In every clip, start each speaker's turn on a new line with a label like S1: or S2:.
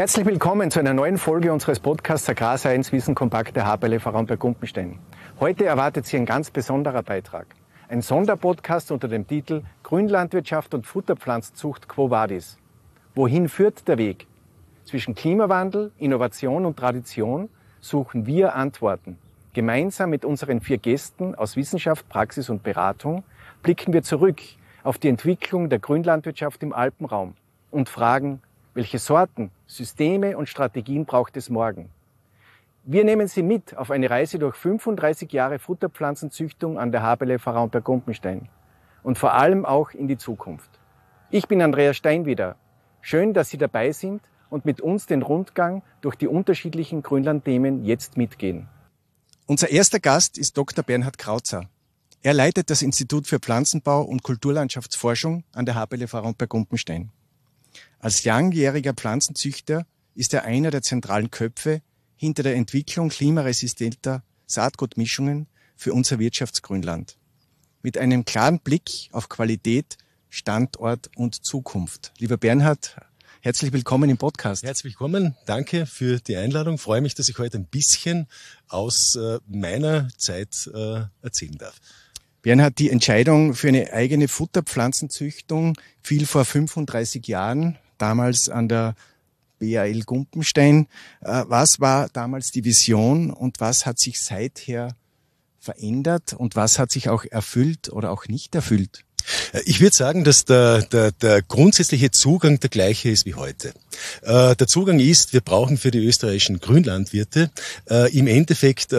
S1: Herzlich willkommen zu einer neuen Folge unseres Podcasts Agrarscience Wissen kompakt der HPLF Vorarlberg-Gumpenstein. Heute erwartet Sie ein ganz besonderer Beitrag. Ein Sonderpodcast unter dem Titel Grünlandwirtschaft und Futterpflanzenzucht Quo Vadis. Wohin führt der Weg? Zwischen Klimawandel, Innovation und Tradition suchen wir Antworten. Gemeinsam mit unseren 4 Gästen aus Wissenschaft, Praxis und Beratung blicken wir zurück auf die Entwicklung der Grünlandwirtschaft im Alpenraum und fragen, welche Sorten, Systeme und Strategien braucht es morgen? Wir nehmen Sie mit auf eine Reise durch 35 Jahre Futterpflanzenzüchtung an der HPLF Vorarlberg-Gumpenstein und vor allem auch in die Zukunft. Ich bin Andreas Steinwieder. Schön, dass Sie dabei sind und mit uns den Rundgang durch die unterschiedlichen Grünlandthemen jetzt mitgehen.
S2: Unser erster Gast ist Dr. Bernhard Krautzer. Er leitet das Institut für Pflanzenbau und Kulturlandschaftsforschung an der HPLF Vorarlberg-Gumpenstein. Als langjähriger Pflanzenzüchter ist er einer der zentralen Köpfe hinter der Entwicklung klimaresistenter Saatgutmischungen für unser Wirtschaftsgrünland. Mit einem klaren Blick auf Qualität, Standort und Zukunft. Lieber Bernhard, herzlich willkommen im Podcast.
S3: Herzlich willkommen, danke für die Einladung. Ich freue mich, dass ich heute ein bisschen aus meiner Zeit erzählen darf.
S2: Bernhard, die Entscheidung für eine eigene Futterpflanzenzüchtung fiel vor 35 Jahren, damals an der BAL Gumpenstein. Was war damals die Vision und was hat sich seither verändert und was hat sich auch erfüllt oder auch nicht erfüllt?
S3: Ich würde sagen, dass der grundsätzliche Zugang der gleiche ist wie heute. Der Zugang ist, wir brauchen für die österreichischen Grünlandwirte im Endeffekt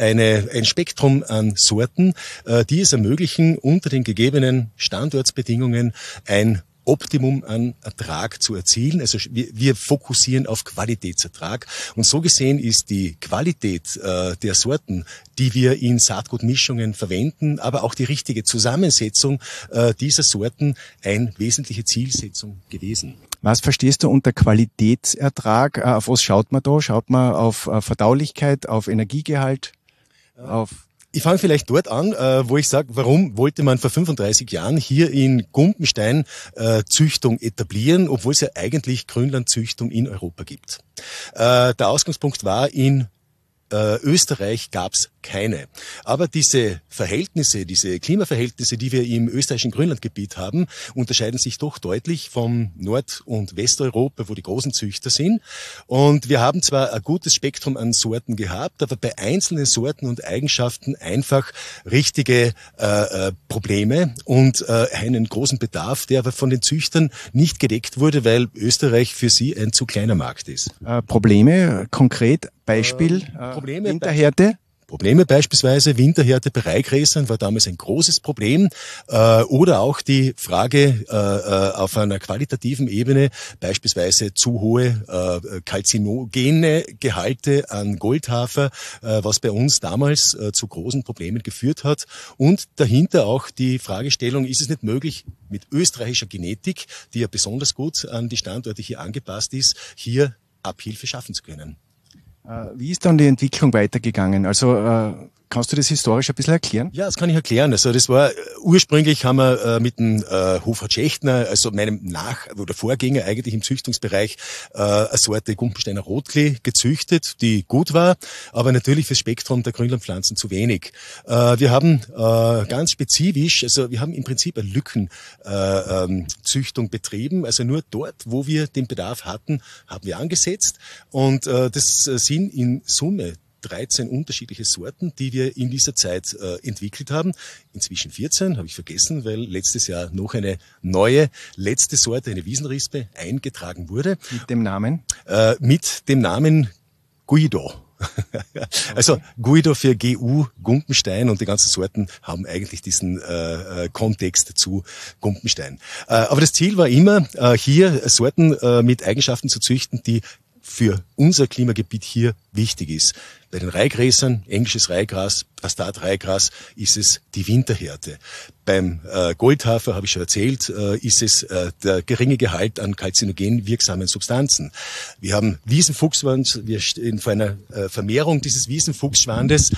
S3: ein Spektrum an Sorten, die es ermöglichen, unter den gegebenen Standortsbedingungen ein Optimum an Ertrag zu erzielen. Also wir fokussieren auf Qualitätsertrag. Und so gesehen ist die Qualität der Sorten, die wir in Saatgutmischungen verwenden, aber auch die richtige Zusammensetzung dieser Sorten eine wesentliche Zielsetzung gewesen.
S2: Was verstehst du unter Qualitätsertrag? Auf was schaut man da? Schaut man auf Verdaulichkeit, auf Energiegehalt, auf...
S3: Ich fange vielleicht dort an, wo ich sage, warum wollte man vor 35 Jahren hier in Gumpenstein Züchtung etablieren, obwohl es ja eigentlich Grünlandzüchtung in Europa gibt. Der Ausgangspunkt war, in Österreich gab's keine. Aber diese Verhältnisse, diese Klimaverhältnisse, die wir im österreichischen Grünlandgebiet haben, unterscheiden sich doch deutlich vom Nord- und Westeuropa, wo die großen Züchter sind. Und wir haben zwar ein gutes Spektrum an Sorten gehabt, aber bei einzelnen Sorten und Eigenschaften einfach richtige Probleme und einen großen Bedarf, der aber von den Züchtern nicht gedeckt wurde, weil Österreich für sie ein zu kleiner Markt ist.
S2: Probleme, konkret, Beispiel, Winterhärte?
S3: Probleme beispielsweise, Winterhärte bei Reihgräsern war damals ein großes Problem. Oder auch die Frage auf einer qualitativen Ebene, beispielsweise zu hohe karzinogene Gehalte an Goldhafer, was bei uns damals zu großen Problemen geführt hat. Und dahinter auch die Fragestellung, ist es nicht möglich, mit österreichischer Genetik, die ja besonders gut an die Standorte hier angepasst ist, hier Abhilfe schaffen zu können.
S2: Wie ist dann die Entwicklung weitergegangen? Also kannst du das historisch ein bisschen erklären?
S3: Ja, das kann ich erklären. Also das war ursprünglich haben wir mit dem Hofrat Schächtner, also meinem Vorgänger eigentlich im Züchtungsbereich, eine Sorte Gumpensteiner Rotklee gezüchtet, die gut war, aber natürlich fürs Spektrum der Grünlandpflanzen zu wenig. Wir haben ganz spezifisch, also wir haben im Prinzip eine Lückenzüchtung betrieben, also nur dort, wo wir den Bedarf hatten, haben wir angesetzt und das sind in Summe 13 unterschiedliche Sorten, die wir in dieser Zeit entwickelt haben. Inzwischen 14, habe ich vergessen, weil letztes Jahr noch eine neue, letzte Sorte, eine Wiesenrispe, eingetragen wurde.
S2: Mit dem Namen?
S3: Mit dem Namen Guido. Also Guido für GU, Gumpenstein, und die ganzen Sorten haben eigentlich diesen Kontext zu Gumpenstein. Aber das Ziel war immer, hier Sorten mit Eigenschaften zu züchten, die für unser Klimagebiet hier wichtig ist. Bei den Reihgräsern, englisches Reihgras, Bastard-Reihgras, ist es die Winterhärte. Beim Goldhafer, habe ich schon erzählt, ist es der geringe Gehalt an karzinogen wirksamen Substanzen. Wir haben Wiesenfuchsschwanz, wir stehen vor einer Vermehrung dieses Wiesenfuchsschwanzes.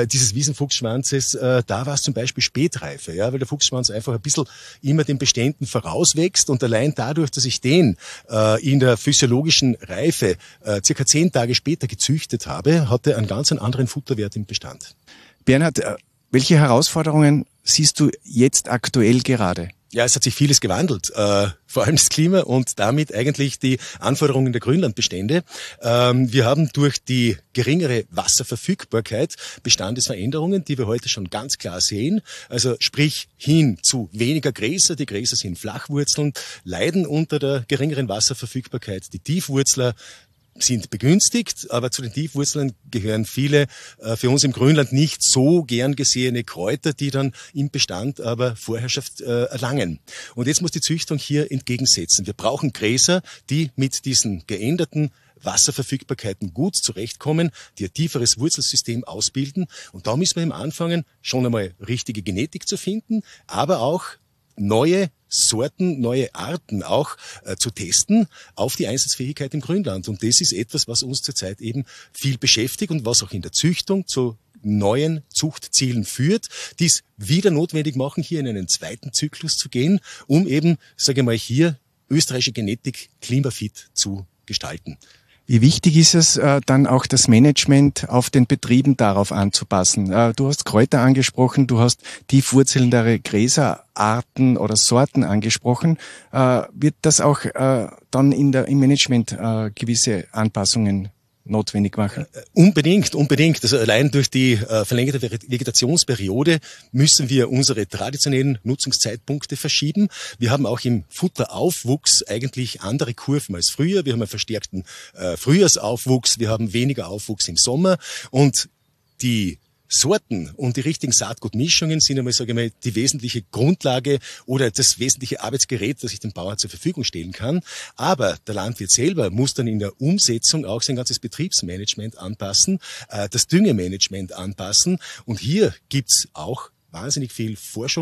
S3: Da war es zum Beispiel Spätreife, ja, weil der Fuchsschwanz einfach ein bisschen immer den Beständen vorauswächst und allein dadurch, dass ich den in der physiologischen Reife circa 10 Tage später gezüchtet habe, hat er einen ganz anderen Futterwert im Bestand.
S2: Bernhard, welche Herausforderungen siehst du jetzt aktuell gerade?
S3: Ja, es hat sich vieles gewandelt, vor allem das Klima und damit eigentlich die Anforderungen der Grünlandbestände. Wir haben durch die geringere Wasserverfügbarkeit Bestandesveränderungen, die wir heute schon ganz klar sehen. Also sprich hin zu weniger Gräser. Die Gräser sind Flachwurzeln, leiden unter der geringeren Wasserverfügbarkeit. Die Tiefwurzler sind begünstigt, aber zu den Tiefwurzeln gehören viele für uns im Grünland nicht so gern gesehene Kräuter, die dann im Bestand aber Vorherrschaft erlangen. Und jetzt muss die Züchtung hier entgegensetzen. Wir brauchen Gräser, die mit diesen geänderten Wasserverfügbarkeiten gut zurechtkommen, die ein tieferes Wurzelsystem ausbilden. Und da müssen wir eben anfangen, schon einmal richtige Genetik zu finden, aber auch neue Sorten, neue Arten auch zu testen auf die Einsatzfähigkeit im Grünland. Und das ist etwas, was uns zurzeit eben viel beschäftigt und was auch in der Züchtung zu neuen Zuchtzielen führt, die es wieder notwendig machen, hier in einen zweiten Zyklus zu gehen, um eben, sage ich mal, hier österreichische Genetik klimafit zu gestalten.
S2: Wie wichtig ist es dann auch das Management auf den Betrieben darauf anzupassen? Du hast Kräuter angesprochen, du hast tiefwurzelndere Gräserarten oder Sorten angesprochen. Wird das auch dann im Management gewisse Anpassungen notwendig machen?
S3: Unbedingt. Also allein durch die verlängerte Vegetationsperiode müssen wir unsere traditionellen Nutzungszeitpunkte verschieben. Wir haben auch im Futteraufwuchs eigentlich andere Kurven als früher. Wir haben einen verstärkten Frühjahrsaufwuchs, wir haben weniger Aufwuchs im Sommer und die Sorten und die richtigen Saatgutmischungen sind einmal, sage ich mal, die wesentliche Grundlage oder das wesentliche Arbeitsgerät, das ich dem Bauern zur Verfügung stellen kann. Aber der Landwirt selber muss dann in der Umsetzung auch sein ganzes Betriebsmanagement anpassen, das Düngemanagement anpassen. Und hier gibt's auch wahnsinnig viel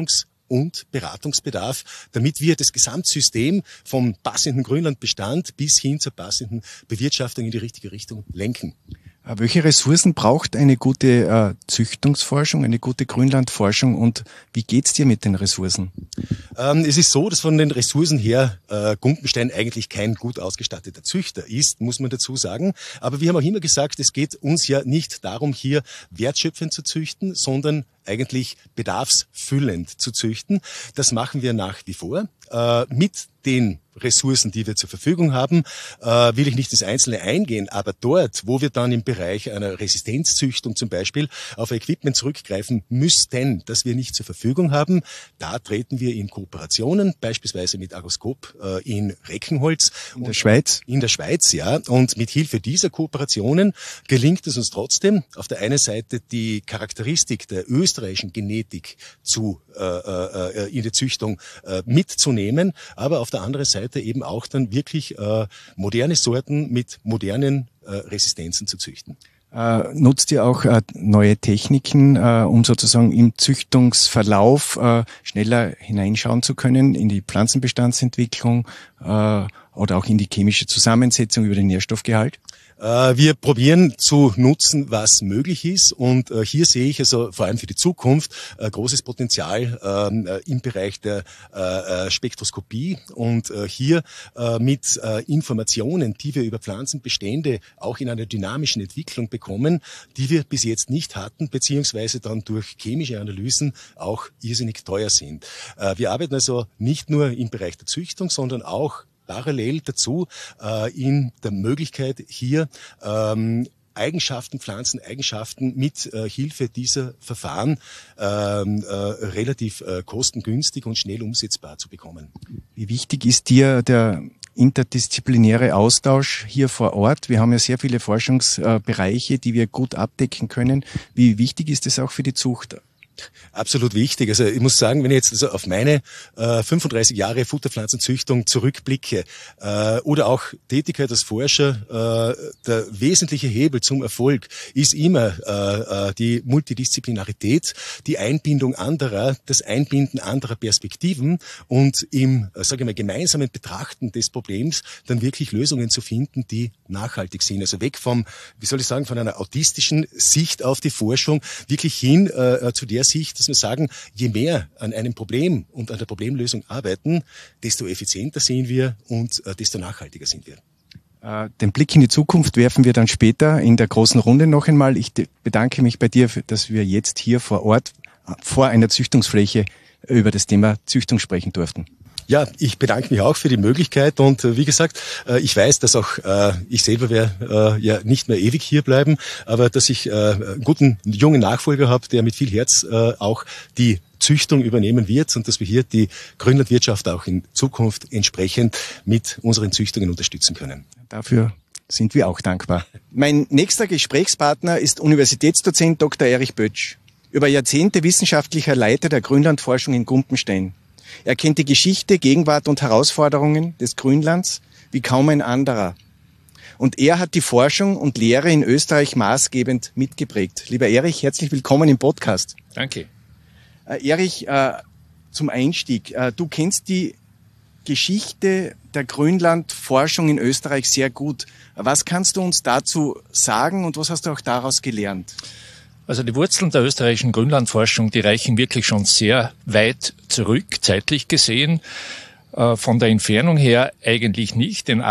S3: und Beratungsbedarf, damit wir das Gesamtsystem vom passenden Grünlandbestand bis hin zur passenden Bewirtschaftung in die richtige Richtung lenken.
S2: Welche Ressourcen braucht eine gute Züchtungsforschung, eine gute Grünlandforschung und wie geht's dir mit den Ressourcen?
S3: Es ist so, dass von den Ressourcen her Gumpenstein eigentlich kein gut ausgestatteter Züchter ist, muss man dazu sagen. Aber wir haben auch immer gesagt, es geht uns ja nicht darum, hier wertschöpfend zu züchten, sondern eigentlich bedarfsfüllend zu züchten. Das machen wir nach wie vor. Mit den Ressourcen, die wir zur Verfügung haben, will ich nicht ins Einzelne eingehen, aber dort, wo wir dann im Bereich einer Resistenzzüchtung zum Beispiel auf Equipment zurückgreifen müssten, das wir nicht zur Verfügung haben, da treten wir in Kooperationen, beispielsweise mit Agroskop in Reckenholz.
S2: In der Schweiz?
S3: In der Schweiz, ja. Und mit Hilfe dieser Kooperationen gelingt es uns trotzdem, auf der einen Seite die Charakteristik der österreichischen Genetik in der Züchtung mitzunehmen, aber auf der anderen Seite eben auch dann wirklich moderne Sorten mit modernen Resistenzen zu züchten.
S2: Nutzt ihr auch neue Techniken, um sozusagen im Züchtungsverlauf schneller hineinschauen zu können in die Pflanzenbestandsentwicklung oder auch in die chemische Zusammensetzung über den Nährstoffgehalt?
S3: Wir probieren zu nutzen, was möglich ist, und hier sehe ich also vor allem für die Zukunft großes Potenzial im Bereich der Spektroskopie und hier mit Informationen, die wir über Pflanzenbestände auch in einer dynamischen Entwicklung bekommen, die wir bis jetzt nicht hatten, beziehungsweise dann durch chemische Analysen auch irrsinnig teuer sind. Wir arbeiten also nicht nur im Bereich der Züchtung, sondern auch parallel dazu in der Möglichkeit, hier Pflanzeneigenschaften mit Hilfe dieser Verfahren relativ kostengünstig und schnell umsetzbar zu bekommen.
S2: Wie wichtig ist dir der interdisziplinäre Austausch hier vor Ort? Wir haben ja sehr viele Forschungsbereiche, die wir gut abdecken können. Wie wichtig ist es auch für die Zucht?
S3: Absolut wichtig. Also ich muss sagen, wenn ich jetzt also auf meine 35 Jahre Futterpflanzenzüchtung zurückblicke oder auch Tätigkeit als Forscher, der wesentliche Hebel zum Erfolg ist immer die Multidisziplinarität, die Einbindung anderer, das Einbinden anderer Perspektiven und im, sage ich mal, gemeinsamen Betrachten des Problems dann wirklich Lösungen zu finden, die nachhaltig sind. Also weg vom, wie soll ich sagen, von einer autistischen Sicht auf die Forschung wirklich hin zu der Sicht, dass wir sagen, je mehr an einem Problem und an der Problemlösung arbeiten, desto effizienter sind wir und desto nachhaltiger sind wir.
S2: Den Blick in die Zukunft werfen wir dann später in der großen Runde noch einmal. Ich bedanke mich bei dir, dass wir jetzt hier vor Ort vor einer Züchtungsfläche über das Thema Züchtung sprechen durften.
S3: Ja, ich bedanke mich auch für die Möglichkeit und wie gesagt, ich weiß, dass auch ich selber werde ja nicht mehr ewig hier bleiben, aber dass ich einen guten jungen Nachfolger habe, der mit viel Herz auch die Züchtung übernehmen wird und dass wir hier die Grünlandwirtschaft auch in Zukunft entsprechend mit unseren Züchtungen unterstützen können.
S2: Dafür sind wir auch dankbar. Mein nächster Gesprächspartner ist Universitätsdozent Dr. Erich Bötsch, über Jahrzehnte wissenschaftlicher Leiter der Grünlandforschung in Gumpenstein. Er kennt die Geschichte, Gegenwart und Herausforderungen des Grünlands wie kaum ein anderer. Und er hat die Forschung und Lehre in Österreich maßgebend mitgeprägt. Lieber Erich, herzlich willkommen im Podcast.
S4: Danke.
S2: Erich, zum Einstieg. Du kennst die Geschichte der Grünlandforschung in Österreich sehr gut. Was kannst du uns dazu sagen und was hast du auch daraus gelernt?
S4: Also die Wurzeln der österreichischen Grünlandforschung, die reichen wirklich schon sehr weit zurück, zeitlich gesehen. Von der Entfernung her eigentlich nicht, denn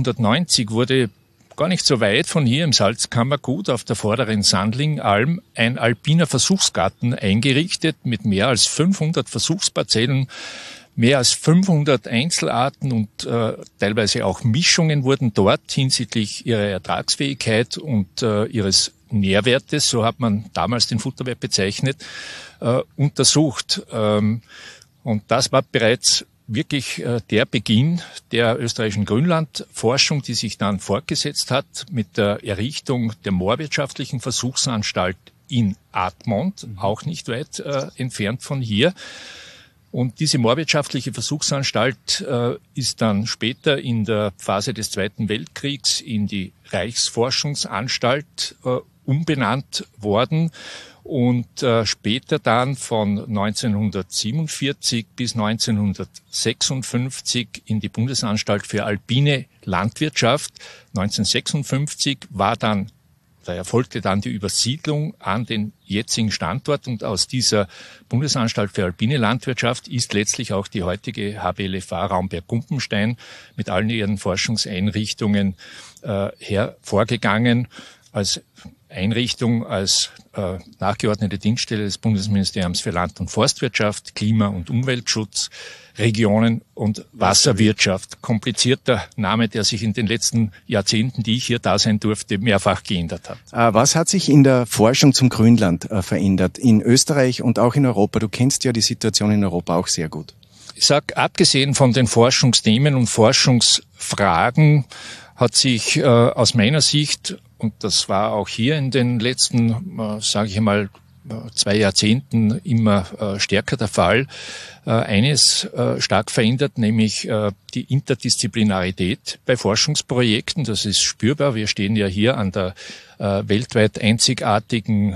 S4: 1890 wurde gar nicht so weit von hier im Salzkammergut auf der vorderen Sandlingalm ein alpiner Versuchsgarten eingerichtet mit mehr als 500 Versuchsparzellen, mehr als 500 Einzelarten und teilweise auch Mischungen wurden dort hinsichtlich ihrer Ertragsfähigkeit und ihres Nährwertes, so hat man damals den Futterwert bezeichnet, untersucht. Und das war bereits wirklich der Beginn der österreichischen Grünlandforschung, die sich dann fortgesetzt hat mit der Errichtung der moorwirtschaftlichen Versuchsanstalt in Admont, auch nicht weit entfernt von hier. Und diese moorwirtschaftliche Versuchsanstalt ist dann später in der Phase des Zweiten Weltkriegs in die Reichsforschungsanstalt umbenannt worden und später dann von 1947 bis 1956 in die Bundesanstalt für alpine Landwirtschaft. 1956 da erfolgte dann die Übersiedlung an den jetzigen Standort und aus dieser Bundesanstalt für alpine Landwirtschaft ist letztlich auch die heutige HBLFA Raumberg-Gumpenstein mit allen ihren Forschungseinrichtungen hervorgegangen als Einrichtung, als nachgeordnete Dienststelle des Bundesministeriums für Land- und Forstwirtschaft, Klima- und Umweltschutz, Regionen- und Wasserwirtschaft. Komplizierter Name, der sich in den letzten Jahrzehnten, die ich hier da sein durfte, mehrfach geändert hat.
S2: Was hat sich in der Forschung zum Grünland verändert, in Österreich und auch in Europa? Du kennst ja die Situation in Europa auch sehr gut.
S4: Ich sag, abgesehen von den Forschungsthemen und Forschungsfragen hat sich aus meiner Sicht, und das war auch hier in den letzten, sage ich einmal, 2 Jahrzehnten immer stärker der Fall, eines stark verändert, nämlich die Interdisziplinarität bei Forschungsprojekten. Das ist spürbar. Wir stehen ja hier an der weltweit einzigartigen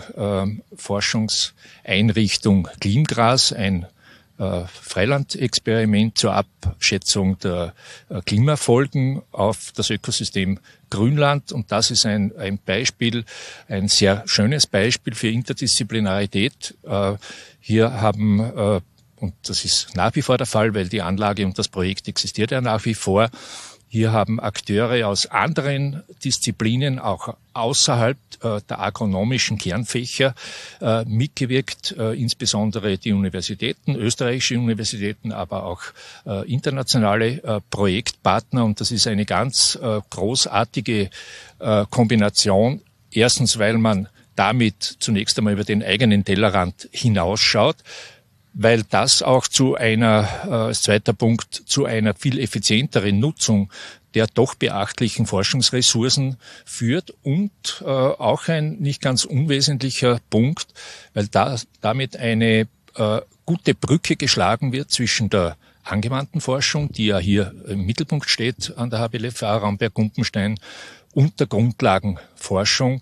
S4: Forschungseinrichtung Glimgras, ein Freilandexperiment zur Abschätzung der Klimafolgen auf das Ökosystem Grünland. Und das ist ein Beispiel, ein sehr schönes Beispiel für Interdisziplinarität. Hier haben, und das ist nach wie vor der Fall, weil die Anlage und das Projekt existiert ja nach wie vor, hier haben Akteure aus anderen Disziplinen, auch außerhalb der agronomischen Kernfächer, mitgewirkt, insbesondere die Universitäten, österreichische Universitäten, aber auch internationale Projektpartner. Und das ist eine ganz großartige Kombination. Erstens, weil man damit zunächst einmal über den eigenen Tellerrand hinausschaut, weil das auch als zweiter Punkt, zu einer viel effizienteren Nutzung der doch beachtlichen Forschungsressourcen führt und auch ein nicht ganz unwesentlicher Punkt, weil damit eine gute Brücke geschlagen wird zwischen der angewandten Forschung, die ja hier im Mittelpunkt steht an der HPLFA Raumberg-Gumpenstein, und der Grundlagenforschung,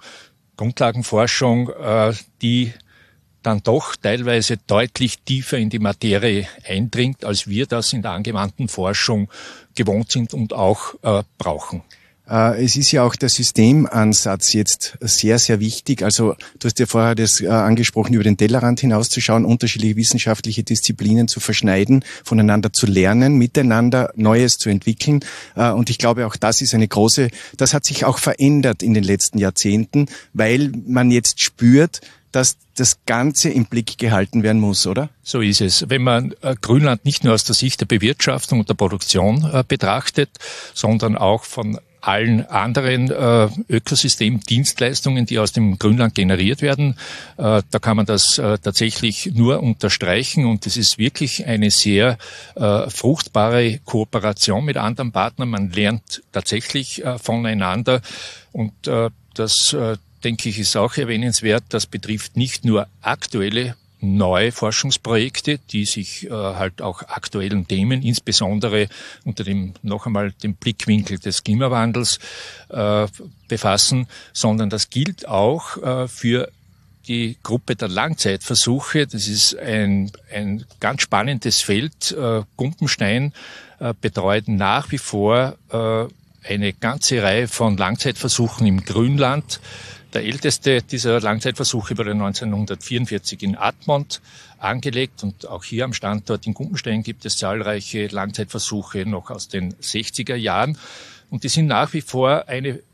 S4: die dann doch teilweise deutlich tiefer in die Materie eindringt, als wir das in der angewandten Forschung gewohnt sind und auch brauchen.
S2: Es ist ja auch der Systemansatz jetzt sehr, sehr wichtig. Also du hast ja vorher das angesprochen, über den Tellerrand hinauszuschauen, unterschiedliche wissenschaftliche Disziplinen zu verschneiden, voneinander zu lernen, miteinander Neues zu entwickeln. Und ich glaube, auch das ist das hat sich auch verändert in den letzten Jahrzehnten, weil man jetzt spürt, dass das Ganze im Blick gehalten werden muss, oder?
S4: So ist es. Wenn man Grünland nicht nur aus der Sicht der Bewirtschaftung und der Produktion betrachtet, sondern auch von allen anderen Ökosystemdienstleistungen, die aus dem Grünland generiert werden, da kann man das tatsächlich nur unterstreichen, und es ist wirklich eine sehr fruchtbare Kooperation mit anderen Partnern. Man lernt tatsächlich voneinander, und das denke ich, ist auch erwähnenswert. Das betrifft nicht nur aktuelle neue Forschungsprojekte, die sich halt auch aktuellen Themen, insbesondere unter dem Blickwinkel des Klimawandels befassen, sondern das gilt auch für die Gruppe der Langzeitversuche. Das ist ein ganz spannendes Feld. Gumpenstein betreut nach wie vor eine ganze Reihe von Langzeitversuchen im Grünland. Der älteste dieser Langzeitversuche wurde 1944 in Admont angelegt, und auch hier am Standort in Gumpenstein gibt es zahlreiche Langzeitversuche noch aus den 60er Jahren. Und die sind nach wie vor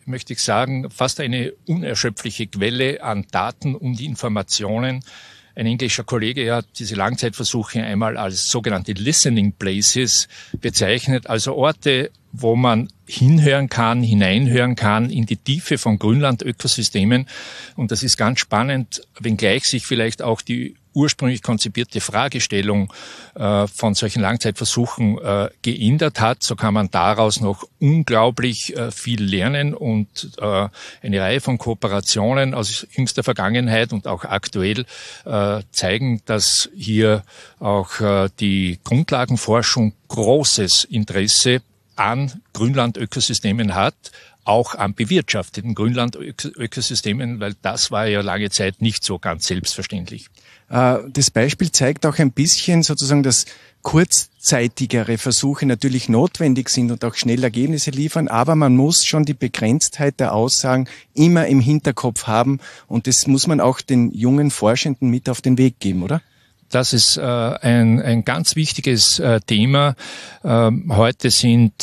S4: fast eine unerschöpfliche Quelle an Daten und Informationen. Ein englischer Kollege hat diese Langzeitversuche einmal als sogenannte Listening Places bezeichnet, also Orte, wo man hinhören kann, hineinhören kann in die Tiefe von Grünlandökosystemen. Und das ist ganz spannend, wenngleich sich vielleicht auch die ursprünglich konzipierte Fragestellung von solchen Langzeitversuchen geändert hat, so kann man daraus noch unglaublich viel lernen und eine Reihe von Kooperationen aus jüngster Vergangenheit und auch aktuell zeigen, dass hier auch die Grundlagenforschung großes Interesse an Grünlandökosystemen hat, auch an bewirtschafteten Grünlandökosystemen, weil das war ja lange Zeit nicht so ganz selbstverständlich.
S2: Das Beispiel zeigt auch ein bisschen sozusagen, dass kurzzeitigere Versuche natürlich notwendig sind und auch schnell Ergebnisse liefern, aber man muss schon die Begrenztheit der Aussagen immer im Hinterkopf haben, und das muss man auch den jungen Forschenden mit auf den Weg geben, oder?
S4: Das ist ein ganz wichtiges Thema. Heute sind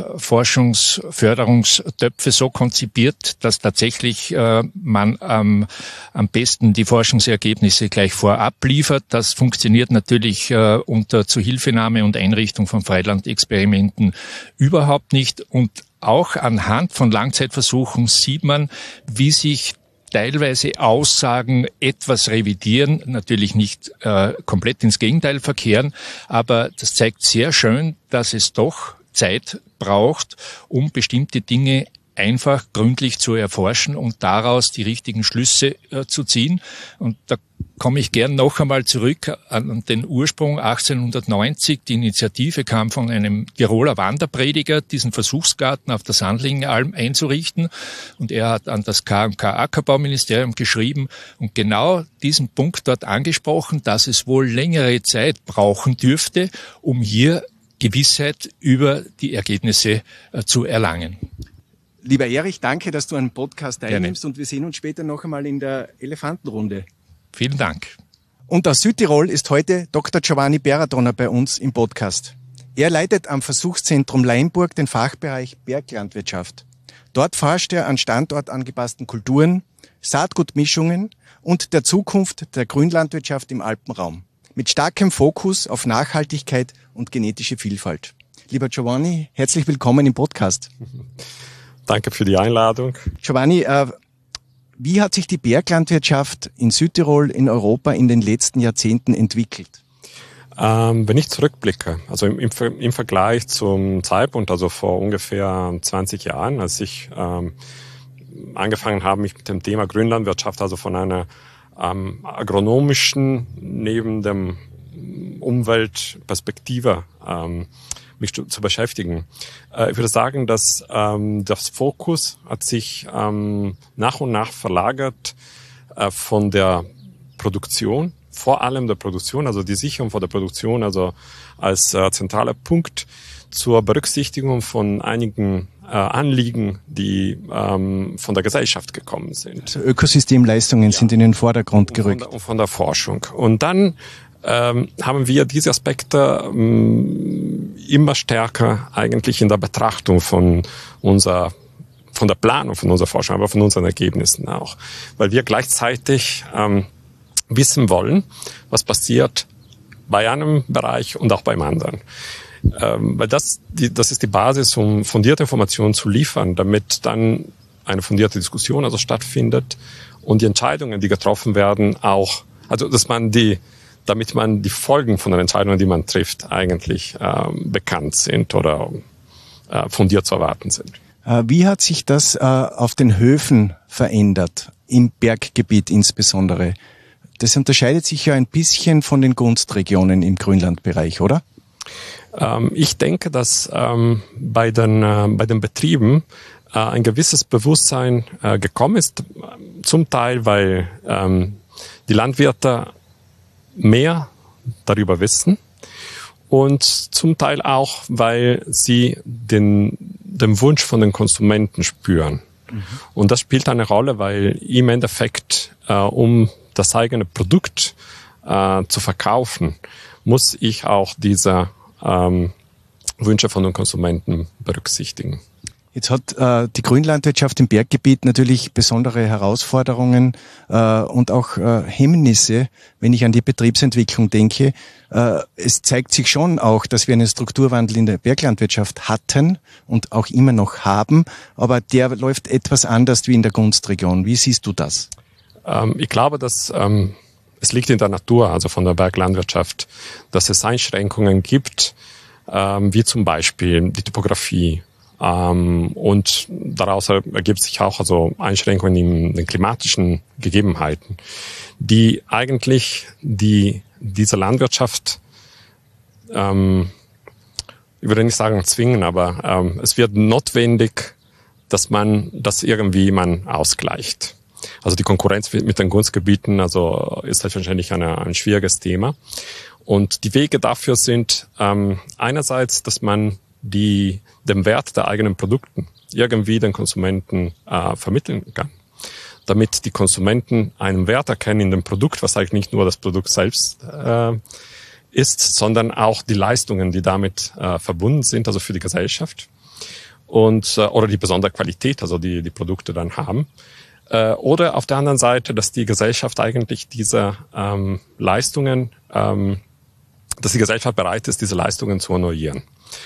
S4: Forschungsförderungstöpfe so konzipiert, dass tatsächlich man am besten die Forschungsergebnisse gleich vorab liefert. Das funktioniert natürlich unter Zuhilfenahme und Einrichtung von Freilandexperimenten überhaupt nicht. Und auch anhand von Langzeitversuchen sieht man, wie sich teilweise Aussagen etwas revidieren, natürlich nicht komplett ins Gegenteil verkehren, aber das zeigt sehr schön, dass es doch Zeit braucht, um bestimmte Dinge einfach gründlich zu erforschen und daraus die richtigen Schlüsse zu ziehen. Und da komme ich gern noch einmal zurück an den Ursprung 1890. Die Initiative kam von einem Tiroler Wanderprediger, diesen Versuchsgarten auf der Sandlingenalm einzurichten. Und er hat an das K&K Ackerbauministerium geschrieben und genau diesen Punkt dort angesprochen, dass es wohl längere Zeit brauchen dürfte, um hier Gewissheit über die Ergebnisse zu erlangen.
S2: Lieber Erich, danke, dass du an den Podcast teilnimmst, und wir sehen uns später noch einmal in der Elefantenrunde.
S4: Vielen Dank.
S2: Und aus Südtirol ist heute Dr. Giovanni Berradonna bei uns im Podcast. Er leitet am Versuchszentrum Leimburg den Fachbereich Berglandwirtschaft. Dort forscht er an standortangepassten Kulturen, Saatgutmischungen und der Zukunft der Grünlandwirtschaft im Alpenraum. Mit starkem Fokus auf Nachhaltigkeit und genetische Vielfalt. Lieber Giovanni, herzlich willkommen im Podcast.
S5: Danke für die Einladung.
S2: Giovanni, wie hat sich die Berglandwirtschaft in Südtirol, in Europa in den letzten Jahrzehnten entwickelt?
S5: Wenn ich zurückblicke, also im Vergleich zum Zeitpunkt, also vor ungefähr 20 Jahren, als ich angefangen habe, mich mit dem Thema Grünlandwirtschaft, also von einer agronomischen neben dem Umweltperspektive mich zu beschäftigen. Ich würde sagen, dass das Fokus hat sich nach und nach verlagert von der Produktion, vor allem der Produktion, also die Sicherung vor der Produktion, also als zentraler Punkt zur Berücksichtigung von einigen Anliegen, die von der Gesellschaft gekommen sind.
S2: Also Ökosystemleistungen sind in den Vordergrund gerückt.
S5: Und von der Forschung. Und dann haben wir diese Aspekte immer stärker eigentlich in der Betrachtung von der Planung von unserer Forschung, aber von unseren Ergebnissen auch. Weil wir gleichzeitig wissen wollen, was passiert bei einem Bereich und auch beim anderen. Weil das ist die Basis, um fundierte Informationen zu liefern, damit dann eine fundierte Diskussion also stattfindet und die Entscheidungen, die getroffen werden, auch, also damit man die Folgen von den Entscheidungen, die man trifft, eigentlich bekannt sind oder fundiert zu erwarten sind.
S2: Wie hat sich das auf den Höfen verändert, im Berggebiet insbesondere? Das unterscheidet sich ja ein bisschen von den Gunstregionen im Grünlandbereich, oder?
S5: Ich denke, dass bei den Betrieben ein gewisses Bewusstsein gekommen ist, zum Teil, weil die Landwirte mehr darüber wissen und zum Teil auch, weil sie den Wunsch von den Konsumenten spüren. Mhm. Und das spielt eine Rolle, weil im Endeffekt, um das eigene Produkt zu verkaufen, muss ich auch diese Wünsche von den Konsumenten berücksichtigen.
S2: Jetzt hat die Grünlandwirtschaft im Berggebiet natürlich besondere Herausforderungen und auch Hemmnisse, wenn ich an die Betriebsentwicklung denke. Es zeigt sich schon auch, dass wir einen Strukturwandel in der Berglandwirtschaft hatten und auch immer noch haben, aber der läuft etwas anders wie in der Gunstregion. Wie siehst du das?
S5: Ich glaube, dass es liegt in der Natur, also von der Berglandwirtschaft, dass es Einschränkungen gibt, wie zum Beispiel die Topografie. Und daraus ergibt sich auch also Einschränkungen in den klimatischen Gegebenheiten, die eigentlich diese Landwirtschaft, ich würde nicht sagen zwingen, aber es wird notwendig, dass man das irgendwie ausgleicht. Also die Konkurrenz mit den Gunstgebieten, also ist selbstverständlich ein schwieriges Thema. Und die Wege dafür sind einerseits, dass man den Wert der eigenen Produkten irgendwie den Konsumenten vermitteln kann. Damit die Konsumenten einen Wert erkennen in dem Produkt, was eigentlich nicht nur das Produkt selbst ist, sondern auch die Leistungen, die damit verbunden sind, also für die Gesellschaft und oder die besondere Qualität, also die Produkte dann haben. Oder auf der anderen Seite, dass die Gesellschaft eigentlich diese Leistungen, dass die Gesellschaft bereit ist, diese Leistungen zu honorieren.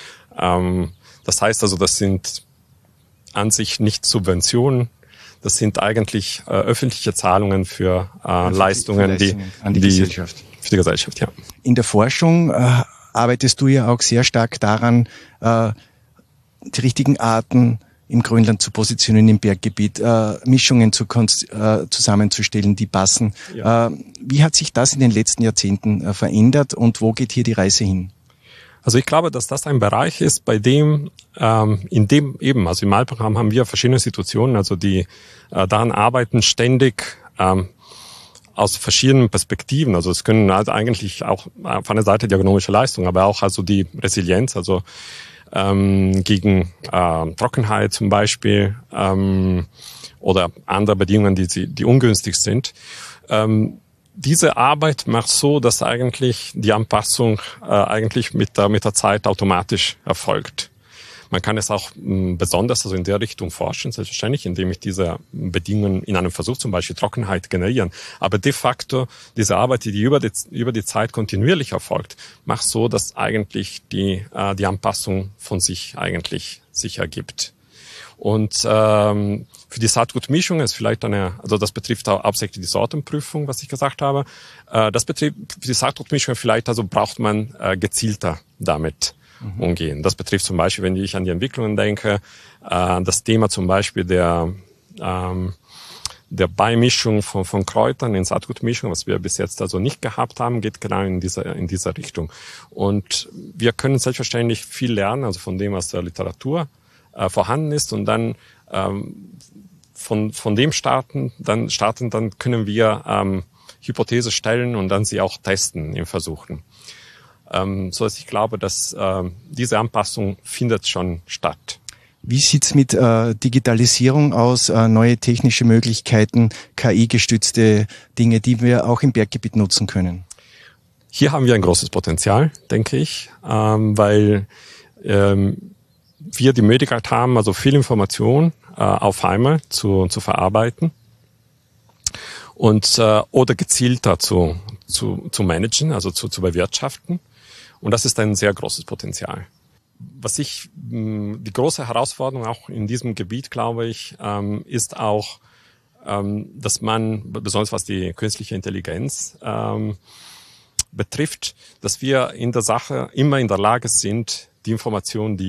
S5: Das heißt also, das sind an sich nicht Subventionen, das sind eigentlich öffentliche Zahlungen für Leistungen, die
S2: Gesellschaft.
S5: Für die Gesellschaft, ja.
S2: In der Forschung arbeitest du ja auch sehr stark daran, die richtigen Arten im Grünland zu positionieren, im Berggebiet, Mischungen zusammenzustellen, die passen. Ja. Wie hat sich das in den letzten Jahrzehnten verändert und wo geht hier die Reise hin?
S5: Also ich glaube, dass das ein Bereich ist, bei dem, in dem eben, also im Malprogramm haben wir verschiedene Situationen, also die daran arbeiten ständig aus verschiedenen Perspektiven. Also es können halt eigentlich auch von der Seite die agronomische Leistung, aber auch also die Resilienz, also gegen Trockenheit zum Beispiel oder andere Bedingungen, die ungünstig sind. Diese Arbeit macht so, dass eigentlich die Anpassung eigentlich mit der Zeit automatisch erfolgt. Man kann es auch besonders also in der Richtung forschen, selbstverständlich, indem ich diese Bedingungen in einem Versuch, zum Beispiel Trockenheit, generieren. Aber de facto, diese Arbeit, die über die Zeit kontinuierlich erfolgt, macht so, dass eigentlich die Anpassung von sich eigentlich sich ergibt. Und Für die Saatgutmischung ist vielleicht also das betrifft auch hauptsächlich die Sortenprüfung, was ich gesagt habe. Das betrifft für die Saatgutmischung vielleicht, also braucht man gezielter damit umgehen. Das betrifft zum Beispiel, wenn ich an die Entwicklungen denke, das Thema zum Beispiel der Beimischung von Kräutern in Saatgutmischung, was wir bis jetzt also nicht gehabt haben, geht genau in dieser Richtung. Und wir können selbstverständlich viel lernen, also von dem, was der Literatur vorhanden ist, und dann von dem starten, dann können wir Hypothese stellen und dann sie auch testen in Versuchen. So dass ich glaube, dass diese Anpassung findet schon statt.
S2: Wie sieht's mit Digitalisierung aus, neue technische Möglichkeiten, KI-gestützte Dinge, die wir auch im Berggebiet nutzen können?
S5: Hier haben wir ein großes Potenzial, denke ich, weil wir die Möglichkeit haben, also viel Information auf einmal zu verarbeiten und oder gezielter zu managen, also zu bewirtschaften. Und das ist ein sehr großes Potenzial. Die große Herausforderung auch in diesem Gebiet, glaube ich, ist auch, dass man, besonders was die künstliche Intelligenz betrifft, dass wir in der Sache immer in der Lage sind, die Information,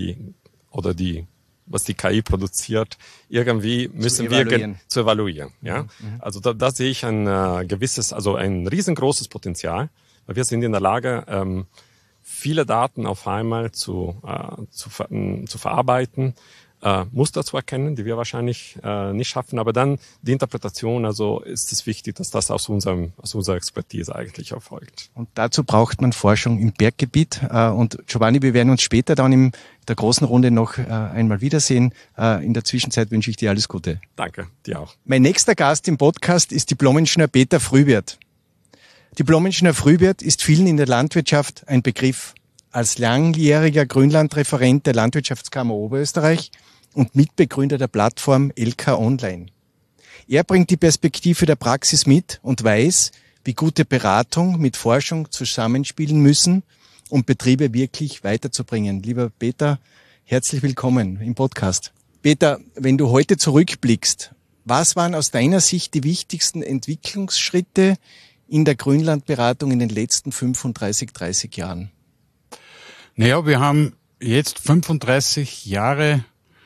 S5: was die KI produziert, irgendwie müssen wir zu evaluieren. Ja? Also da sehe ich ein riesengroßes Potenzial, weil wir sind in der Lage, viele Daten auf einmal zu verarbeiten, Muster zu erkennen, die wir wahrscheinlich nicht schaffen, aber dann die Interpretation, also ist es wichtig, dass das aus unserer Expertise eigentlich erfolgt.
S2: Und dazu braucht man Forschung im Berggebiet. Und Giovanni, wir werden uns später dann in der großen Runde noch einmal wiedersehen. In der Zwischenzeit wünsche ich dir alles Gute.
S5: Danke, dir auch.
S2: Mein nächster Gast im Podcast ist Diplom-Ingenieur Peter Frühwirth. Diplom-Ingenieur Frühwirth ist vielen in der Landwirtschaft ein Begriff. Als langjähriger Grünlandreferent der Landwirtschaftskammer Oberösterreich und Mitbegründer der Plattform LK Online. Er bringt die Perspektive der Praxis mit und weiß, wie gute Beratung mit Forschung zusammenspielen müssen, um Betriebe wirklich weiterzubringen. Lieber Peter, herzlich willkommen im Podcast. Peter, wenn du heute zurückblickst, was waren aus deiner Sicht die wichtigsten Entwicklungsschritte in der Grünlandberatung in den letzten 30 Jahren?
S6: Naja, wir haben jetzt 35 Jahre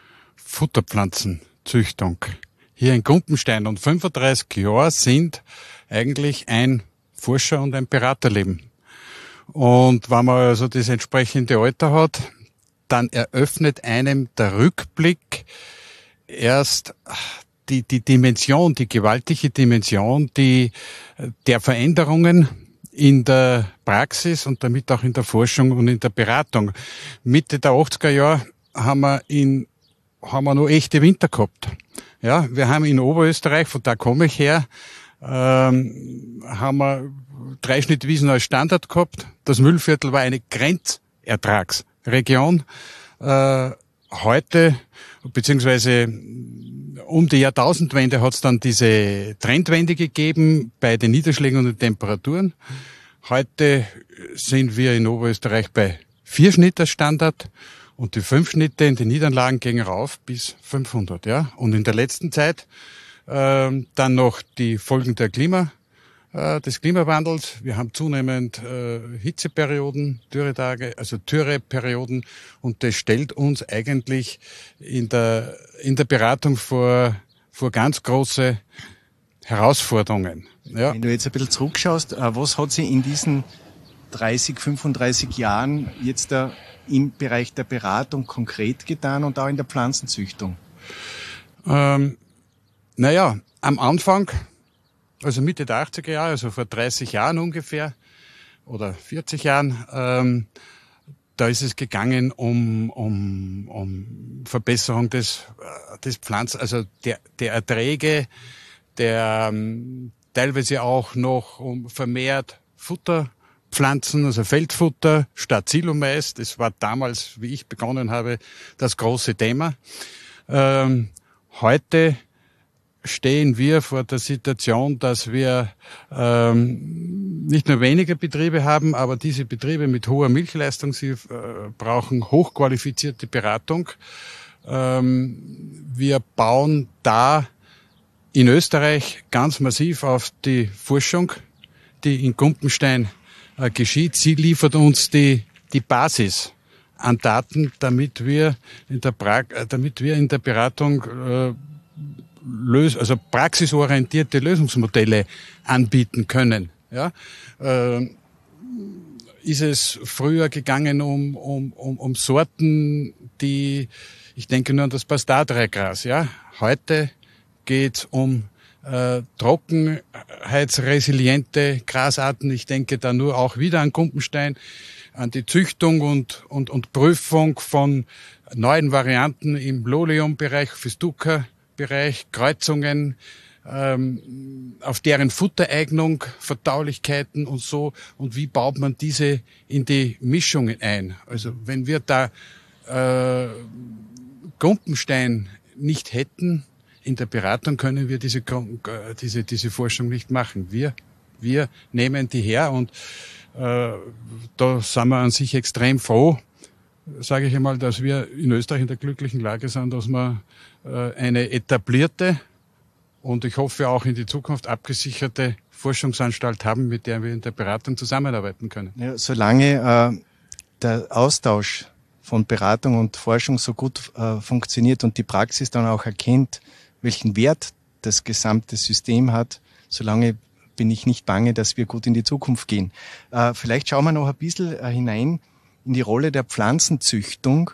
S6: Futterpflanzenzüchtung hier in Gumpenstein, und 35 Jahre sind eigentlich ein Forscher- und ein Beraterleben. Und wenn man also das entsprechende Alter hat, dann eröffnet einem der Rückblick erst die Dimension, die gewaltige Dimension, der Veränderungen in der Praxis und damit auch in der Forschung und in der Beratung. Mitte der 80er Jahre haben wir noch echte Winter gehabt. Ja, wir haben in Oberösterreich, von da komme ich her, haben wir Dreischnittwiesen als Standard gehabt. Das Müllviertel war eine Grenzertragsregion. Heute, beziehungsweise um die Jahrtausendwende, hat es dann diese Trendwende gegeben bei den Niederschlägen und den Temperaturen. Heute sind wir in Oberösterreich bei 4 Schnitt als Standard, und die 5 Schnitte in den Niederlagen gehen rauf bis 500. Ja? Und in der letzten Zeit dann noch die Folgen des Klimawandels. Wir haben zunehmend Hitzeperioden, Dürreperioden, und das stellt uns eigentlich in der Beratung vor ganz große Herausforderungen. Ja.
S2: Wenn du jetzt ein bisschen zurückschaust, was hat sich in diesen 35 Jahren jetzt da im Bereich der Beratung konkret getan und auch in der Pflanzenzüchtung?
S6: Naja, am Anfang, also Mitte der 80er Jahre, also vor 30 Jahren ungefähr, oder 40 Jahren, da ist es gegangen um Verbesserung des Pflanzen, also der Erträge, teilweise auch noch um vermehrt Futterpflanzen, also Feldfutter statt Silomais. Das war damals, wie ich begonnen habe, das große Thema. Heute stehen wir vor der Situation, dass wir nicht nur weniger Betriebe haben, aber diese Betriebe mit hoher Milchleistung, sie brauchen hochqualifizierte Beratung. Wir bauen da in Österreich ganz massiv auf die Forschung, die in Gumpenstein geschieht. Sie liefert uns die Basis an Daten, damit wir in der Beratung also praxisorientierte Lösungsmodelle anbieten können. Ja, ist es früher gegangen um Sorten, ich denke nur an das Bastardreigras. Ja, heute geht's um trockenheitsresiliente Grasarten. Ich denke da nur auch wieder an Gumpenstein, an die Züchtung und Prüfung von neuen Varianten im Lolium-Bereich, Festuca-Bereich, Kreuzungen, auf deren Futtereignung, Verdaulichkeiten und so. Und wie baut man diese in die Mischungen ein? Also wenn wir da Gumpenstein nicht hätten, in der Beratung können wir diese Forschung nicht machen. Wir nehmen die her und da sind wir an sich extrem froh, sage ich einmal, dass wir in Österreich in der glücklichen Lage sind, dass wir eine etablierte und ich hoffe auch in die Zukunft abgesicherte Forschungsanstalt haben, mit der wir in der Beratung zusammenarbeiten können.
S2: Ja, solange der Austausch von Beratung und Forschung so gut funktioniert und die Praxis dann auch erkennt, welchen Wert das gesamte System hat, solange bin ich nicht bange, dass wir gut in die Zukunft gehen. Vielleicht schauen wir noch ein bisschen hinein in die Rolle der Pflanzenzüchtung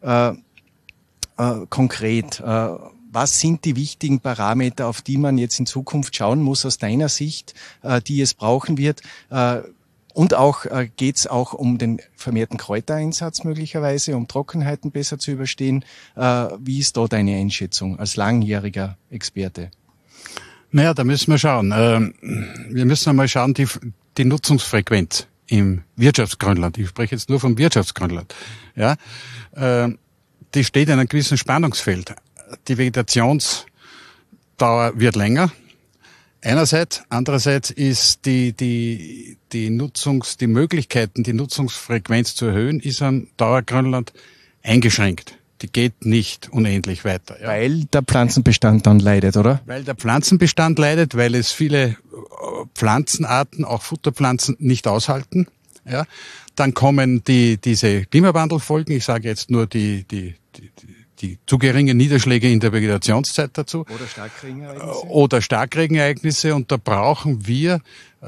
S2: konkret. Was sind die wichtigen Parameter, auf die man jetzt in Zukunft schauen muss aus deiner Sicht, die es brauchen wird? Und auch geht es auch um den vermehrten Kräutereinsatz möglicherweise, um Trockenheiten besser zu überstehen. Wie ist da deine Einschätzung als langjähriger Experte?
S6: Naja, da müssen wir schauen. Wir müssen einmal schauen, die Nutzungsfrequenz im Wirtschaftsgrünland. Ich spreche jetzt nur vom Wirtschaftsgrünland. Ja, die steht in einem gewissen Spannungsfeld. Die Vegetationsdauer wird länger. Einerseits, andererseits ist die Möglichkeiten, die Nutzungsfrequenz zu erhöhen, ist am Dauergrünland eingeschränkt. Die geht nicht unendlich weiter. Ja.
S2: Weil der Pflanzenbestand dann leidet, oder?
S6: Weil der Pflanzenbestand leidet, weil es viele Pflanzenarten, auch Futterpflanzen, nicht aushalten. Ja. Dann kommen diese Klimawandelfolgen, ich sage jetzt nur die zu geringen Niederschläge in der Vegetationszeit dazu. Oder Starkregenereignisse. Und da brauchen wir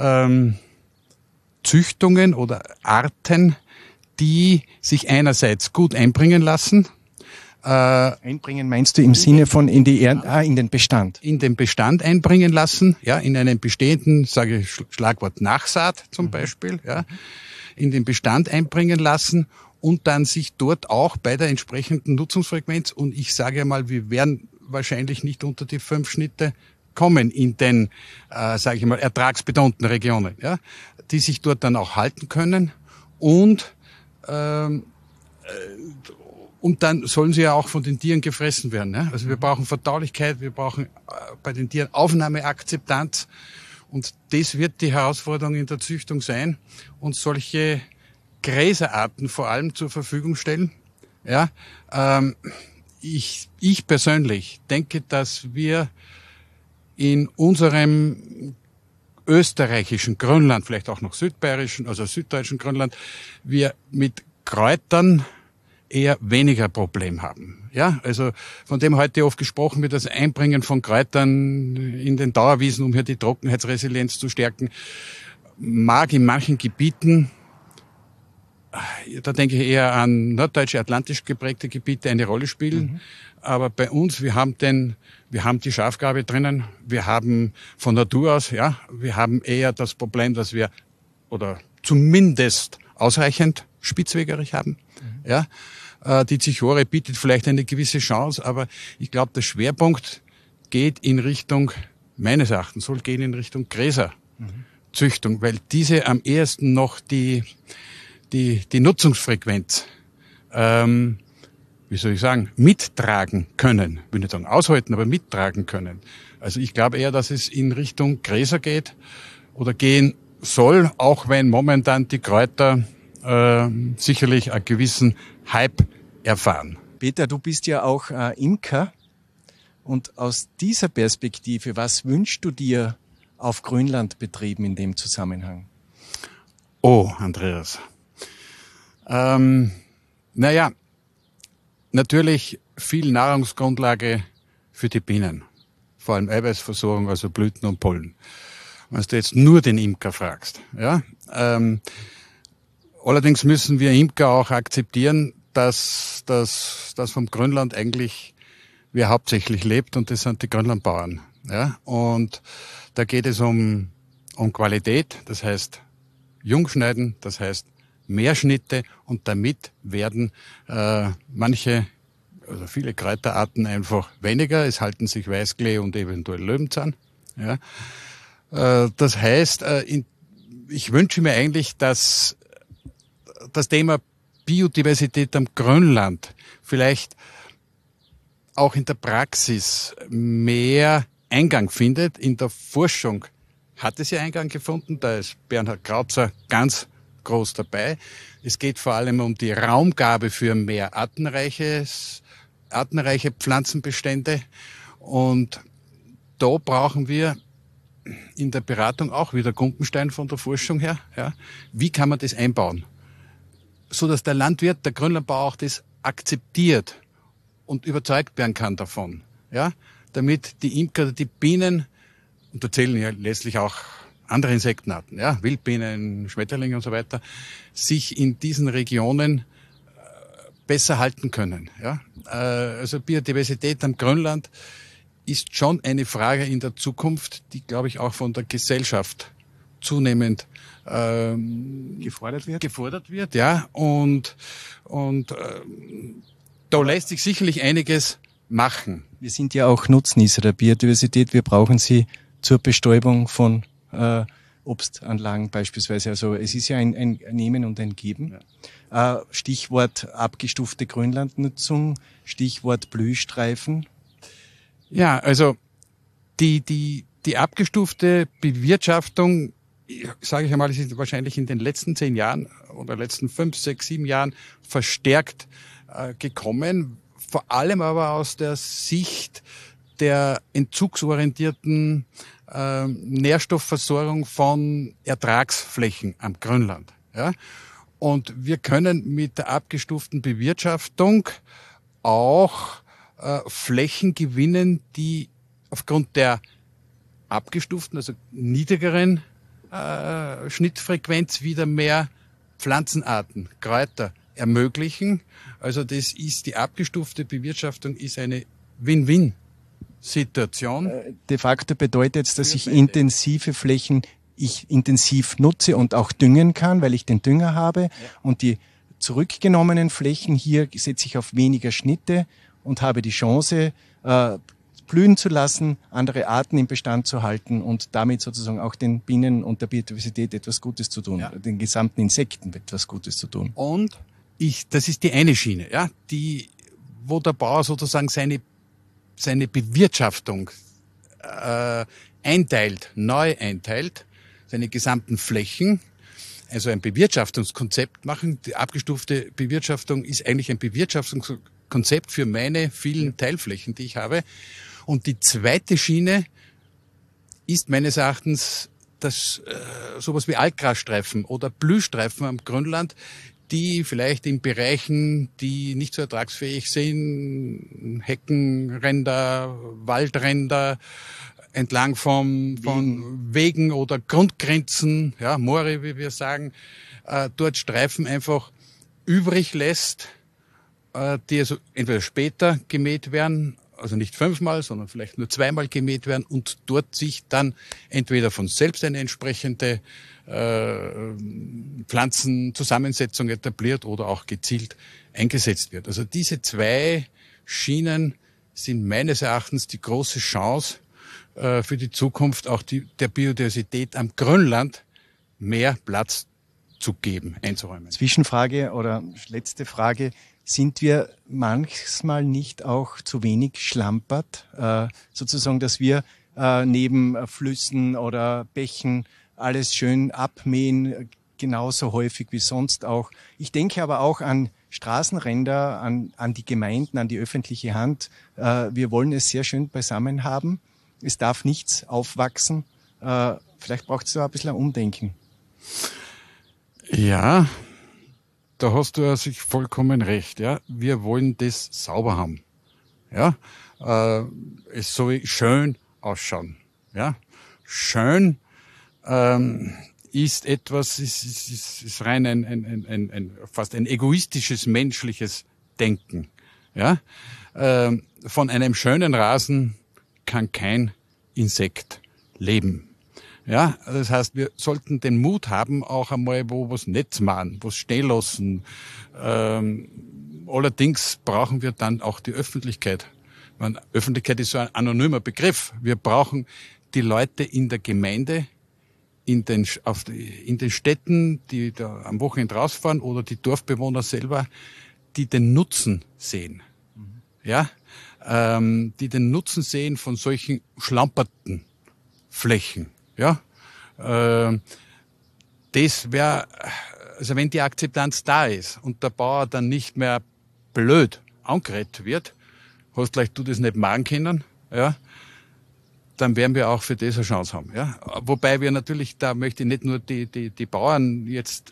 S6: Züchtungen oder Arten, die sich einerseits gut einbringen lassen.
S2: Einbringen meinst du im Sinne von in den Bestand? In den
S6: Bestand einbringen lassen, ja, in einen bestehenden, sage ich Schlagwort Nachsaat zum Beispiel, ja, in den Bestand einbringen lassen. Und dann sich dort auch bei der entsprechenden Nutzungsfrequenz, und ich sage einmal, wir werden wahrscheinlich nicht unter die 5 Schnitte kommen in den, sage ich mal, ertragsbetonten Regionen, ja, die sich dort dann auch halten können und dann sollen sie ja auch von den Tieren gefressen werden. Ja? Also wir brauchen Verdaulichkeit, wir brauchen bei den Tieren Aufnahmeakzeptanz und das wird die Herausforderung in der Züchtung sein und solche Gräserarten vor allem zur Verfügung stellen. Ja, ich persönlich denke, dass wir in unserem österreichischen Grünland, vielleicht auch noch südbayerischen, also süddeutschen Grünland, wir mit Kräutern eher weniger Problem haben. Ja, also von dem heute oft gesprochen wird, das Einbringen von Kräutern in den Dauerwiesen, um hier die Trockenheitsresilienz zu stärken, mag in manchen Gebieten, da denke ich eher an norddeutsche, atlantisch geprägte Gebiete, eine Rolle spielen. Aber bei uns, wir haben die Schafgabe drinnen, wir haben von Natur aus, ja, wir haben eher das Problem, dass wir, oder zumindest ausreichend Spitzwegerich haben, ja. Die Zichore bietet vielleicht eine gewisse Chance, aber ich glaube, der Schwerpunkt geht in Richtung, meines Erachtens, soll gehen in Richtung Gräserzüchtung, weil diese am ehesten noch die Nutzungsfrequenz, wie soll ich sagen, mittragen können. Ich will nicht sagen aushalten, aber mittragen können. Also ich glaube eher, dass es in Richtung Gräser geht oder gehen soll, auch wenn momentan die Kräuter sicherlich einen gewissen Hype erfahren.
S2: Peter, du bist ja auch Imker. Und aus dieser Perspektive, was wünschst du dir auf Grünlandbetrieben in dem Zusammenhang?
S6: Oh, Andreas. Natürlich viel Nahrungsgrundlage für die Bienen. Vor allem Eiweißversorgung, also Blüten und Pollen. Wenn du jetzt nur den Imker fragst, ja. Allerdings müssen wir Imker auch akzeptieren, dass vom Grünland eigentlich wer hauptsächlich lebt, und das sind die Grünlandbauern. Ja? Und da geht es um Qualität, das heißt Jungschneiden, das heißt Mehrschnitte, und damit werden viele Kräuterarten einfach weniger. Es halten sich Weißklee und eventuell Löwenzahn. Ja? Das heißt, ich wünsche mir eigentlich, dass das Thema Biodiversität am Grünland vielleicht auch in der Praxis mehr Eingang findet. In der Forschung hat es ja Eingang gefunden, da ist Bernhard Krautzer ganz groß dabei. Es geht vor allem um die Raumgabe für mehr artenreiche Pflanzenbestände, und da brauchen wir in der Beratung auch wieder Gumpenstein von der Forschung her. Ja. Wie kann man das einbauen? So dass der Landwirt, der Grünlandbauer auch das akzeptiert und überzeugt werden kann davon. Ja. Damit die Imker, die Bienen, und da zählen ja letztlich auch andere Insektenarten, ja, Wildbienen, Schmetterlinge und so weiter, sich in diesen Regionen besser halten können. Ja. Also Biodiversität am Grünland ist schon eine Frage in der Zukunft, die, glaube ich, auch von der Gesellschaft zunehmend gefordert wird, ja. Und da lässt sich sicherlich einiges machen.
S2: Wir sind ja auch Nutznießer der Biodiversität. Wir brauchen sie zur Bestäubung von Obstanlagen beispielsweise. Also es ist ja ein Nehmen und ein Geben. Ja. Stichwort abgestufte Grünlandnutzung, Stichwort Blühstreifen.
S6: Ja, also die abgestufte Bewirtschaftung, sage ich einmal, ist wahrscheinlich in den letzten 10 Jahren oder letzten 5, 6, 7 Jahren verstärkt gekommen. Vor allem aber aus der Sicht der entzugsorientierten Nährstoffversorgung von Ertragsflächen am Grünland. Ja? Und wir können mit der abgestuften Bewirtschaftung auch Flächen gewinnen, die aufgrund der abgestuften, also niedrigeren Schnittfrequenz wieder mehr Pflanzenarten, Kräuter ermöglichen. Also das ist, die abgestufte Bewirtschaftung ist eine Win-Win-Situation.
S2: De facto bedeutet es, dass ich intensive Flächen intensiv nutze und auch düngen kann, weil ich den Dünger habe. Ja. Und die zurückgenommenen Flächen hier setze ich auf weniger Schnitte und habe die Chance, blühen zu lassen, andere Arten im Bestand zu halten und damit sozusagen auch den Bienen und der Biodiversität etwas Gutes zu tun, den gesamten Insekten etwas Gutes zu tun.
S6: Und das ist die eine Schiene, ja, wo der Bauer sozusagen seine Bewirtschaftung neu einteilt, seine gesamten Flächen, also ein Bewirtschaftungskonzept machen. Die abgestufte Bewirtschaftung ist eigentlich ein Bewirtschaftungskonzept für meine vielen Teilflächen, die ich habe. Und die zweite Schiene ist meines Erachtens sowas wie Altgrasstreifen oder Blühstreifen am Grünland, die vielleicht in Bereichen, die nicht so ertragsfähig sind, Heckenränder, Waldränder, entlang von Wegen oder Grundgrenzen, ja, Moore, wie wir sagen, dort Streifen einfach übrig lässt, die also entweder später gemäht werden, also nicht 5-mal, sondern vielleicht nur 2-mal gemäht werden und dort sich dann entweder von selbst eine entsprechende Pflanzenzusammensetzung etabliert oder auch gezielt eingesetzt wird. Also diese 2 Schienen sind meines Erachtens die große Chance für die Zukunft, auch der Biodiversität am Grünland mehr Platz zu geben, einzuräumen.
S2: Zwischenfrage oder letzte Frage. Sind wir manchmal nicht auch zu wenig schlampert, sozusagen, dass wir neben Flüssen oder Bächen alles schön abmähen, genauso häufig wie sonst auch. Ich denke aber auch an Straßenränder, an die Gemeinden, an die öffentliche Hand. Wir wollen es sehr schön beisammen haben. Es darf nichts aufwachsen. Vielleicht braucht es da ein bisschen ein Umdenken.
S6: Ja, da hast du ja sich vollkommen recht. Ja, wir wollen das sauber haben. Ja, es soll schön ausschauen. Ja, schön ist etwas, ist rein ein fast ein egoistisches menschliches Denken. Ja, von einem schönen Rasen kann kein Insekt leben. Ja, das heißt, wir sollten den Mut haben, auch einmal wo was nicht machen, was stehen lassen. Allerdings brauchen wir dann auch die Öffentlichkeit. Meine, Öffentlichkeit ist so ein anonymer Begriff. Wir brauchen die Leute in der Gemeinde, in den Städten, die da am Wochenende rausfahren, oder die Dorfbewohner selber, die den Nutzen sehen. Ja, die den Nutzen sehen von solchen schlamperten Flächen. Ja, das wäre, also wenn die Akzeptanz da ist und der Bauer dann nicht mehr blöd angeredet wird, hast gleich du das nicht machen können, ja, dann werden wir auch für das eine Chance haben. Ja, wobei wir natürlich, da möchte ich nicht nur die Bauern jetzt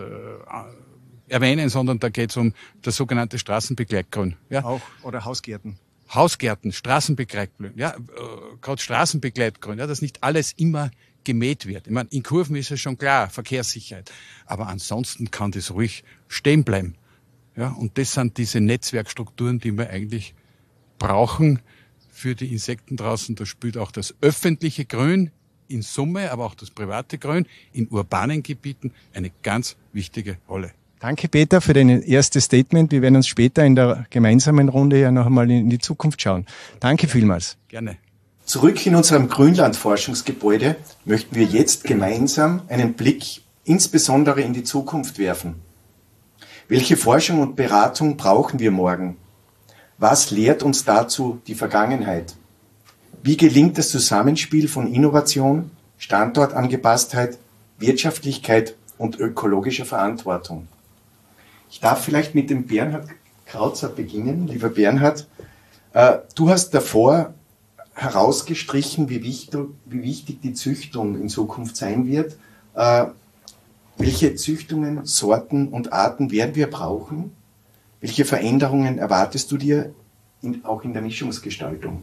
S6: erwähnen, sondern da geht es um das sogenannte Straßenbegleitgrün. Ja,
S2: auch oder Hausgärten.
S6: Hausgärten, Straßenbegleitgrün, ja, gerade Straßenbegleitgrün, ja, dass nicht alles immer gemäht wird. Ich meine, in Kurven ist es schon klar, Verkehrssicherheit. Aber ansonsten kann das ruhig stehen bleiben. Ja, und das sind diese Netzwerkstrukturen, die wir eigentlich brauchen für die Insekten draußen. Da spielt auch das öffentliche Grün in Summe, aber auch das private Grün in urbanen Gebieten eine ganz wichtige Rolle.
S2: Danke, Peter, für dein erstes Statement. Wir werden uns später in der gemeinsamen Runde ja noch einmal in die Zukunft schauen. Danke vielmals.
S6: Gerne.
S1: Zurück in unserem Grünlandforschungsgebäude möchten wir jetzt gemeinsam einen Blick insbesondere in die Zukunft werfen. Welche Forschung und Beratung brauchen wir morgen? Was lehrt uns dazu die Vergangenheit? Wie gelingt das Zusammenspiel von Innovation, Standortangepasstheit, Wirtschaftlichkeit und ökologischer Verantwortung? Ich darf vielleicht mit dem Bernhard Krautzer beginnen. Lieber Bernhard, du hast davor herausgestrichen, wie wichtig die Züchtung in Zukunft sein wird. Welche Züchtungen, Sorten und Arten werden wir brauchen? Welche Veränderungen erwartest du dir auch in der Mischungsgestaltung?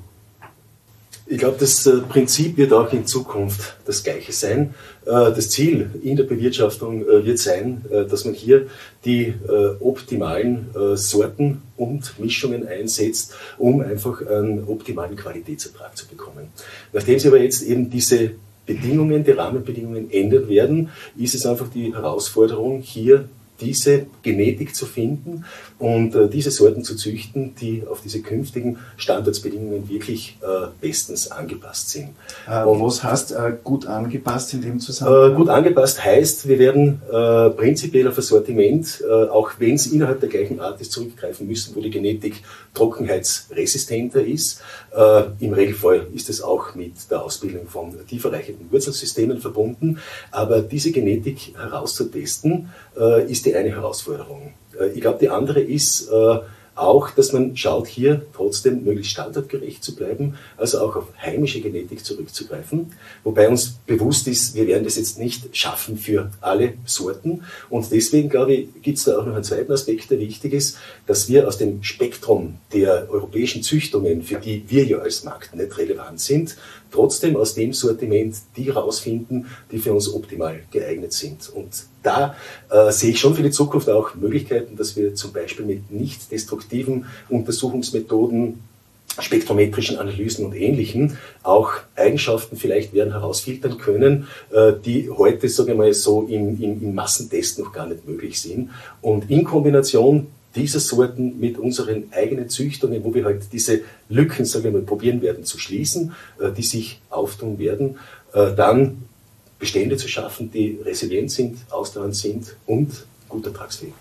S3: Ich glaube, das Prinzip wird auch in Zukunft das gleiche sein. Das Ziel in der Bewirtschaftung wird sein, dass man hier die optimalen Sorten und Mischungen einsetzt, um einfach einen optimalen Qualitätsertrag zu bekommen. Nachdem sich aber jetzt eben diese Bedingungen, die Rahmenbedingungen ändern werden, ist es einfach die Herausforderung, hier diese Genetik zu finden und diese Sorten zu züchten, die auf diese künftigen Standortbedingungen wirklich bestens angepasst sind.
S1: Was heißt gut angepasst in dem Zusammenhang?
S3: Gut angepasst heißt, wir werden prinzipiell auf ein Sortiment, auch wenn es innerhalb der gleichen Art ist, zurückgreifen müssen, wo die Genetik trockenheitsresistenter ist. Im Regelfall ist es auch mit der Ausbildung von tieferreichenden Wurzelsystemen verbunden, aber diese Genetik herauszutesten, ist die eine Herausforderung. Ich glaube, die andere ist auch, dass man schaut, hier trotzdem möglichst standortgerecht zu bleiben, also auch auf heimische Genetik zurückzugreifen, wobei uns bewusst ist, wir werden das jetzt nicht schaffen für alle Sorten und deswegen, glaube ich, gibt es da auch noch einen zweiten Aspekt, der wichtig ist, dass wir aus dem Spektrum der europäischen Züchtungen, für die wir ja als Markt nicht relevant sind, trotzdem aus dem Sortiment die rausfinden, die für uns optimal geeignet sind. Und da sehe ich schon für die Zukunft auch Möglichkeiten, dass wir zum Beispiel mit nicht destruktiven Untersuchungsmethoden, spektrometrischen Analysen und Ähnlichem auch Eigenschaften vielleicht werden herausfiltern können, die heute, sage ich mal, so im Massentest noch gar nicht möglich sind. Und in Kombination dieser Sorten mit unseren eigenen Züchtungen, wo wir halt diese Lücken, sagen wir mal, probieren werden zu schließen, die sich auftun werden, dann Bestände zu schaffen, die resilient sind, ausdauernd sind und gut ertragsfähig.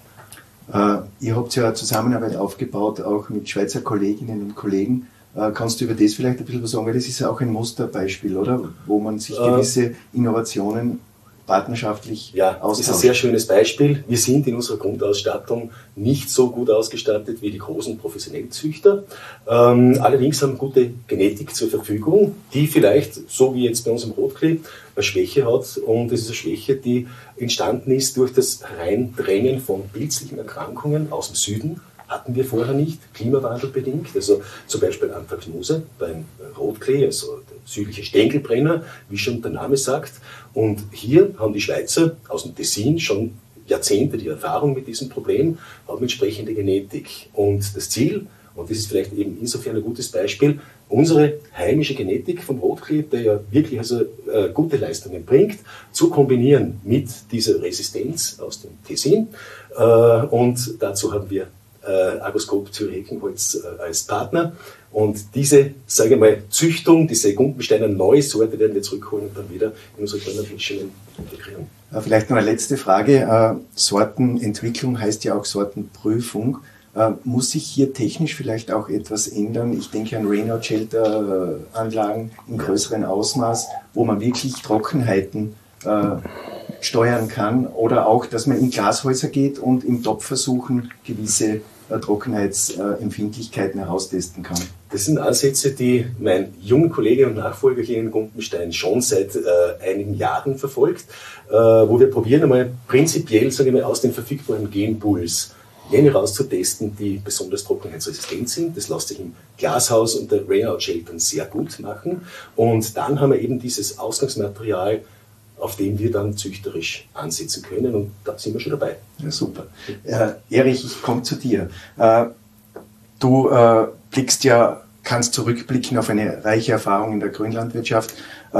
S1: Ihr habt ja Zusammenarbeit aufgebaut, auch mit Schweizer Kolleginnen und Kollegen. Kannst du über das vielleicht ein bisschen was sagen? Weil das ist ja auch ein Musterbeispiel, oder? Wo man sich gewisse Innovationen
S2: partnerschaftlich
S3: austauschen. Das ist ein sehr schönes Beispiel. Wir sind in unserer Grundausstattung nicht so gut ausgestattet wie die großen professionellen Züchter. Allerdings haben gute Genetik zur Verfügung, die vielleicht, so wie jetzt bei uns im Rotklee, eine Schwäche hat. Und es ist eine Schwäche, die entstanden ist durch das Reindrängen von pilzlichen Erkrankungen aus dem Süden. Hatten wir vorher nicht, klimawandelbedingt. Also zum Beispiel Anthracnose beim Rotklee, also der südliche Stängelbrenner, wie schon der Name sagt. Und hier haben die Schweizer aus dem Tessin schon Jahrzehnte die Erfahrung mit diesem Problem, haben entsprechende Genetik. Und das Ziel, und das ist vielleicht eben insofern ein gutes Beispiel, unsere heimische Genetik vom Rotklee, der ja wirklich also gute Leistungen bringt, zu kombinieren mit dieser Resistenz aus dem Tessin. Und dazu haben wir Agroscope Zürich-Heckenholz als Partner. Und diese, sage ich mal, Züchtung, diese Gumpensteiner neue Sorte werden wir zurückholen und dann wieder in unsere Grünlandmischungen integrieren.
S2: Vielleicht noch eine letzte Frage. Sortenentwicklung heißt ja auch Sortenprüfung. Muss sich hier technisch vielleicht auch etwas ändern? Ich denke an Rainout-Shelter-Anlagen in größerem Ausmaß, wo man wirklich Trockenheiten steuern kann, oder auch, dass man in Glashäuser geht und im Topf versuchen, gewisse Trockenheitsempfindlichkeiten heraustesten kann.
S3: Das sind Ansätze, die mein junger Kollege und Nachfolger hier in Gumpenstein schon seit einigen Jahren verfolgt, wo wir probieren einmal prinzipiell, sage ich mal, aus den verfügbaren Genpools jene rauszutesten, die besonders trockenheitsresistent sind. Das lässt sich im Glashaus und der Rainout-Sheltern sehr gut machen. Und dann haben wir eben dieses Ausgangsmaterial, auf dem wir dann züchterisch ansetzen können, und da sind wir schon dabei.
S2: Ja, super. Erich, ich komme zu dir. Du kannst zurückblicken auf eine reiche Erfahrung in der Grünlandwirtschaft.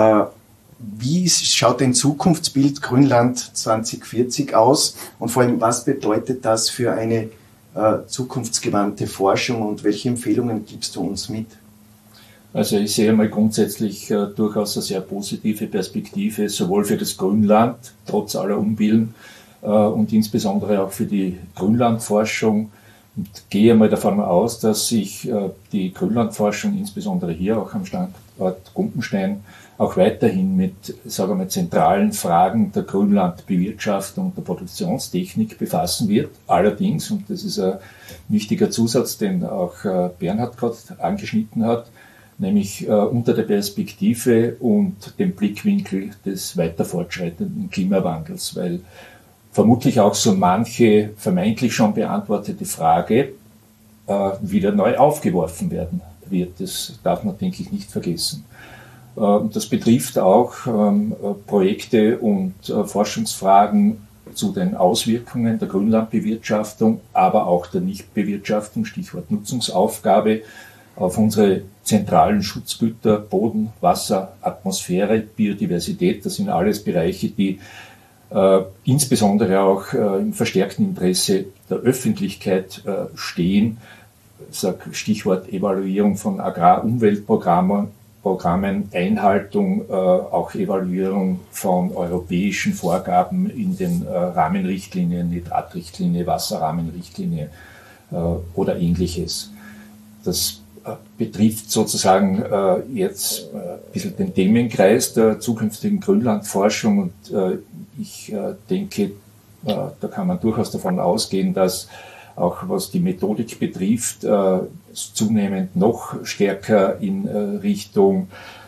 S2: Wie schaut dein Zukunftsbild Grünland 2040 aus, und vor allem, was bedeutet das für eine zukunftsgewandte Forschung, und welche Empfehlungen gibst du uns mit?
S4: Also ich sehe mal grundsätzlich durchaus eine sehr positive Perspektive, sowohl für das Grünland, trotz aller Unbillen, und insbesondere auch für die Grünlandforschung. Und gehe mal davon aus, dass sich die Grünlandforschung, insbesondere hier auch am Standort Gumpenstein, auch weiterhin mit, sagen wir mal, zentralen Fragen der Grünlandbewirtschaftung und der Produktionstechnik befassen wird. Allerdings, und das ist ein wichtiger Zusatz, den auch Bernhard gerade angeschnitten hat, nämlich unter der Perspektive und dem Blickwinkel des weiter fortschreitenden Klimawandels, weil vermutlich auch so manche vermeintlich schon beantwortete Frage wieder neu aufgeworfen werden wird. Das darf man, denke ich, nicht vergessen. Das betrifft auch Projekte und Forschungsfragen zu den Auswirkungen der Grünlandbewirtschaftung, aber auch der Nichtbewirtschaftung, Stichwort Nutzungsaufgabe, auf unsere zentralen Schutzgüter, Boden, Wasser, Atmosphäre, Biodiversität. Das sind alles Bereiche, die insbesondere auch im verstärkten Interesse der Öffentlichkeit stehen. Ich sage Stichwort Evaluierung von Agrarumweltprogrammen, Einhaltung, auch Evaluierung von europäischen Vorgaben in den Rahmenrichtlinien, Nitratrichtlinie, Wasserrahmenrichtlinie oder Ähnliches. Das betrifft sozusagen jetzt ein bisschen den Themenkreis der zukünftigen Grünlandforschung, und ich denke, da kann man durchaus davon ausgehen, dass auch was die Methodik betrifft, zunehmend noch stärker in Richtung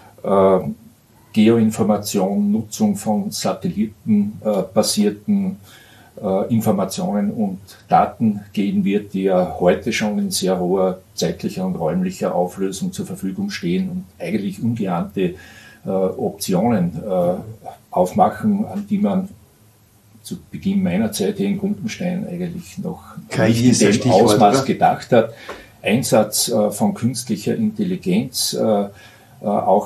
S4: Geoinformation, Nutzung von satellitenbasierten Informationen und Daten gehen wird, die ja heute schon in sehr hoher zeitlicher und räumlicher Auflösung zur Verfügung stehen und eigentlich ungeahnte Optionen aufmachen, an die man zu Beginn meiner Zeit hier in Gumpenstein eigentlich noch nicht in dem Ausmaß gedacht hat. Einsatz von künstlicher Intelligenz, auch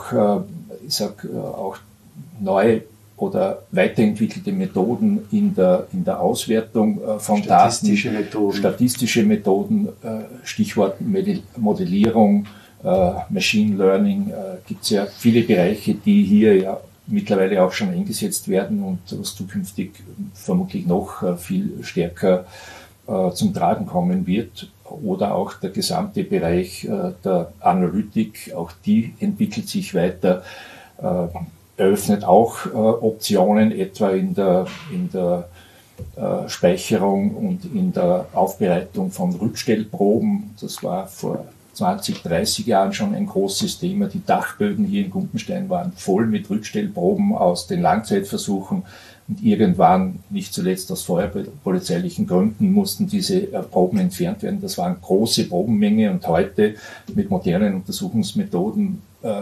S4: neue oder weiterentwickelte Methoden in der Auswertung von Daten, statistische Methoden, Stichwort Modellierung, Machine Learning, gibt es ja viele Bereiche, die hier ja mittlerweile auch schon eingesetzt werden und was zukünftig vermutlich noch viel stärker zum Tragen kommen wird. Oder auch der gesamte Bereich der Analytik, auch die entwickelt sich weiter. eröffnet auch Optionen, etwa in der Speicherung und in der Aufbereitung von Rückstellproben. Das war vor 20, 30 Jahren schon ein großes Thema. Die Dachböden hier in Gumpenstein waren voll mit Rückstellproben aus den Langzeitversuchen. Und irgendwann, nicht zuletzt aus feuerpolizeilichen Gründen, mussten diese Proben entfernt werden. Das waren große Probenmenge und heute mit modernen Untersuchungsmethoden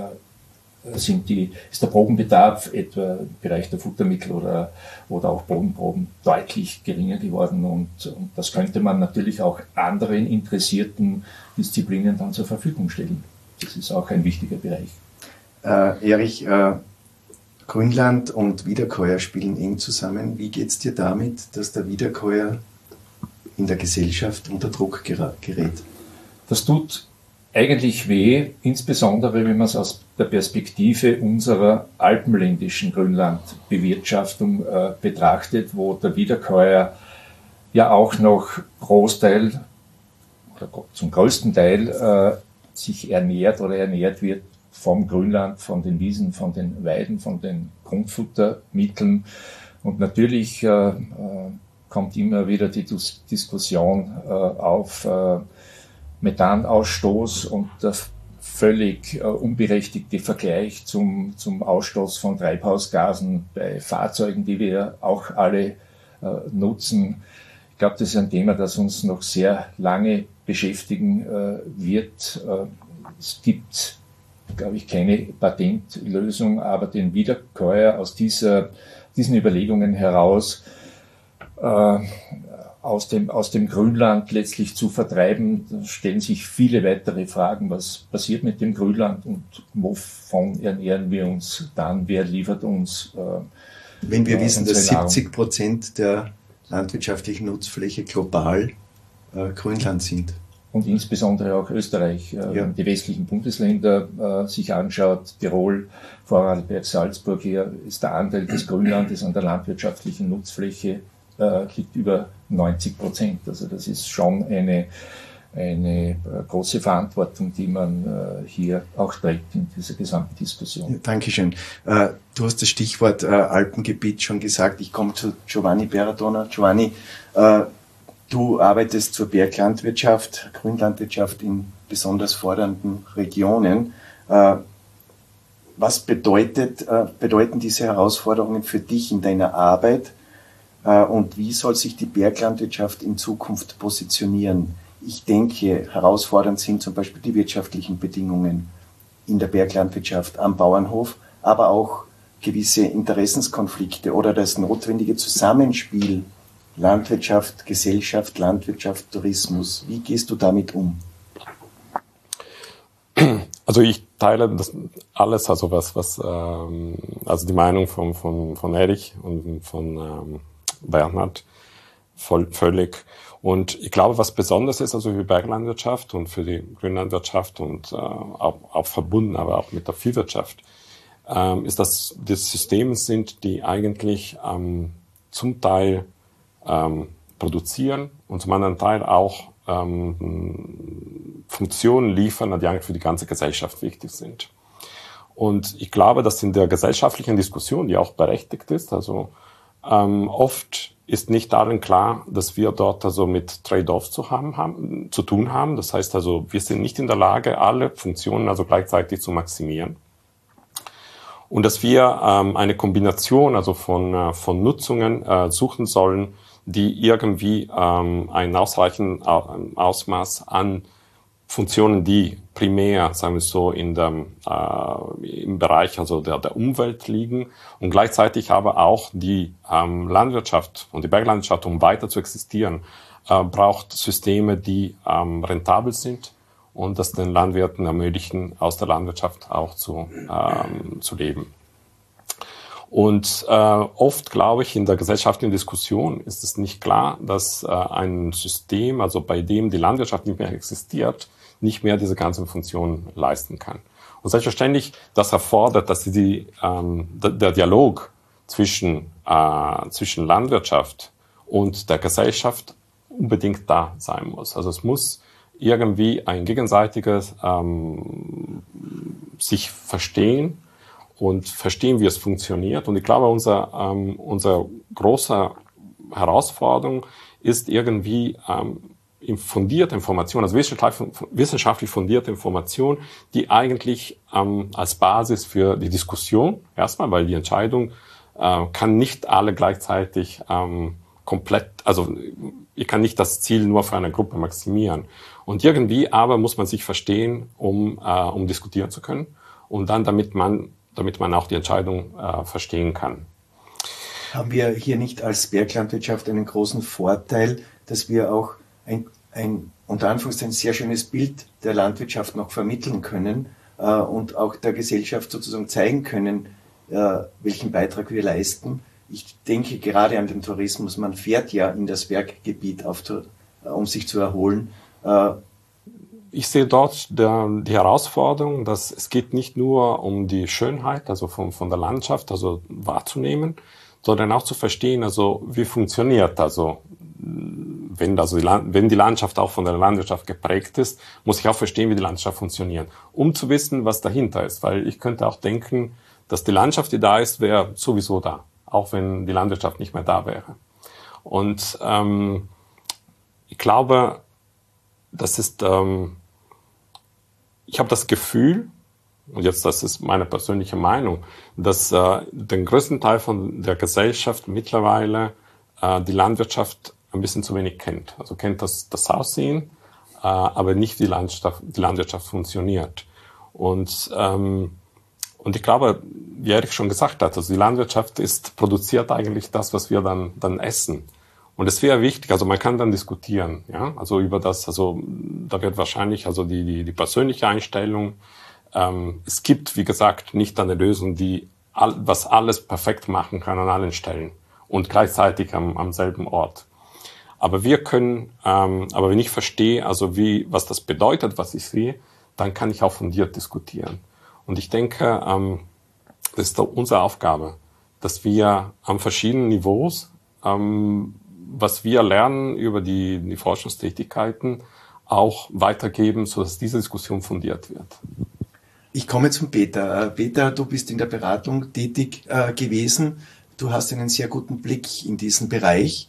S4: ist der Probenbedarf etwa im Bereich der Futtermittel oder auch Bodenproben deutlich geringer geworden. Und das könnte man natürlich auch anderen interessierten Disziplinen dann zur Verfügung stellen. Das ist auch ein wichtiger Bereich.
S2: Erich, Grünland und Wiederkäuer spielen eng zusammen. Wie geht es dir damit, dass der Wiederkäuer in der Gesellschaft unter Druck gerät?
S4: Das tut eigentlich weh, insbesondere wenn man es aus der Perspektive unserer alpenländischen Grünlandbewirtschaftung betrachtet, wo der Wiederkäuer ja auch noch Großteil oder zum größten Teil sich ernährt wird vom Grünland, von den Wiesen, von den Weiden, von den Grundfuttermitteln. Und natürlich kommt immer wieder die Diskussion auf Methanausstoß und der völlig unberechtigte Vergleich zum Ausstoß von Treibhausgasen bei Fahrzeugen, die wir auch alle nutzen. Ich glaube, das ist ein Thema, das uns noch sehr lange beschäftigen wird. Es gibt, glaube ich, keine Patentlösung, aber den Wiederkäuer aus diesen Überlegungen heraus aus dem Grünland letztlich zu vertreiben, da stellen sich viele weitere Fragen. Was passiert mit dem Grünland und wovon ernähren wir uns dann? Wer liefert uns
S2: wenn wir wissen, dass
S4: Nahrung?
S2: 70% der landwirtschaftlichen Nutzfläche global Grünland sind.
S4: Und insbesondere auch Österreich, die westlichen Bundesländer sich anschaut, Tirol, Vorarlberg, Salzburg, hier ist der Anteil des Grünlandes an der landwirtschaftlichen Nutzfläche liegt über 90%. Also das ist schon eine große Verantwortung, die man hier auch trägt in dieser gesamten Diskussion.
S2: Ja, Dankeschön. Du hast das Stichwort Alpengebiet schon gesagt. Ich komme zu Giovanni Berradona. Giovanni, du arbeitest zur Berglandwirtschaft, Grünlandwirtschaft in besonders fordernden Regionen. Was bedeuten diese Herausforderungen für dich in deiner Arbeit? Und wie soll sich die Berglandwirtschaft in Zukunft positionieren? Ich denke, herausfordernd sind zum Beispiel die wirtschaftlichen Bedingungen in der Berglandwirtschaft am Bauernhof, aber auch gewisse Interessenskonflikte oder das notwendige Zusammenspiel Landwirtschaft, Gesellschaft, Landwirtschaft, Tourismus. Wie gehst du damit um?
S5: Also ich teile das alles, also also die Meinung von Erich und von Bernhard völlig. Und ich glaube, was besonders ist, also für Berglandwirtschaft und für die Grünlandwirtschaft und auch verbunden, aber auch mit der Viehwirtschaft, ist, dass das Systeme sind, die eigentlich zum Teil produzieren und zum anderen Teil auch Funktionen liefern, die eigentlich für die ganze Gesellschaft wichtig sind. Und ich glaube, dass in der gesellschaftlichen Diskussion, die auch berechtigt ist, also oft ist nicht darin klar, dass wir dort also mit Trade-offs zu tun haben. Das heißt also, wir sind nicht in der Lage, alle Funktionen also gleichzeitig zu maximieren. Und dass wir eine Kombination also von Nutzungen suchen sollen, die irgendwie ein ausreichendes Ausmaß an Funktionen, die primär, sagen wir so, im Bereich also der Umwelt liegen und gleichzeitig aber auch die Landwirtschaft und die Berglandwirtschaft, um weiter zu existieren, braucht Systeme, die rentabel sind und das den Landwirten ermöglichen, aus der Landwirtschaft auch zu leben. Und oft, glaube ich, in der gesellschaftlichen Diskussion ist es nicht klar, dass ein System, also bei dem die Landwirtschaft nicht mehr existiert, nicht mehr diese ganzen Funktionen leisten kann. Und selbstverständlich, das erfordert, dass der Dialog zwischen Landwirtschaft und der Gesellschaft unbedingt da sein muss. Also es muss irgendwie ein gegenseitiges sich verstehen und verstehen, wie es funktioniert. Und ich glaube, unser großer Herausforderung ist irgendwie fundierte Information, also wissenschaftlich fundierte Information, die eigentlich als Basis für die Diskussion, erstmal, weil die Entscheidung kann nicht alle gleichzeitig komplett, also ich kann nicht das Ziel nur für eine Gruppe maximieren. Und irgendwie aber muss man sich verstehen, um diskutieren zu können und dann, damit man auch die Entscheidung verstehen kann.
S2: Haben wir hier nicht als Berglandwirtschaft einen großen Vorteil, dass wir auch ein unter Anführungszeichen sehr schönes Bild der Landwirtschaft noch vermitteln können und auch der Gesellschaft sozusagen zeigen können, welchen Beitrag wir leisten. Ich denke gerade an den Tourismus. Man fährt ja in das Berggebiet, um sich zu erholen.
S5: Ich sehe dort die Herausforderung, dass es geht nicht nur um die Schönheit, also von der Landschaft, also wahrzunehmen, sondern auch zu verstehen, also wie funktioniert, also wenn die Landschaft auch von der Landwirtschaft geprägt ist, muss ich auch verstehen, wie die Landschaft funktioniert, um zu wissen, was dahinter ist. Weil ich könnte auch denken, dass die Landschaft, die da ist, wäre sowieso da, auch wenn die Landwirtschaft nicht mehr da wäre. Und ich glaube, das ist, ich habe das Gefühl, und jetzt das ist meine persönliche Meinung, dass den größten Teil von der Gesellschaft mittlerweile die Landwirtschaft ein bisschen zu wenig kennt. Also kennt das Aussehen, aber nicht die Landwirtschaft funktioniert. Und ich glaube, wie Erich schon gesagt hat, also die Landwirtschaft produziert eigentlich das, was wir dann essen. Und es wäre wichtig, also man kann dann diskutieren, ja, also über das, also da wird wahrscheinlich also die persönliche Einstellung. Es gibt, wie gesagt, nicht eine Lösung, die was alles perfekt machen kann an allen Stellen und gleichzeitig am selben Ort. Aber wir können, aber wenn ich verstehe, also was das bedeutet, was ich sehe, dann kann ich auch fundiert diskutieren. Und ich denke, das ist unsere Aufgabe, dass wir an verschiedenen Niveaus, was wir lernen über die Forschungstätigkeiten, auch weitergeben, sodass diese Diskussion fundiert wird.
S2: Ich komme zum Peter. Peter, du bist in der Beratung tätig gewesen. Du hast einen sehr guten Blick in diesen Bereich.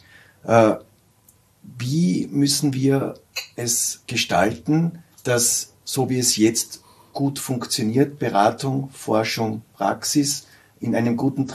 S2: Wie müssen wir es gestalten, dass, so wie es jetzt gut funktioniert, Beratung, Forschung, Praxis in einem guten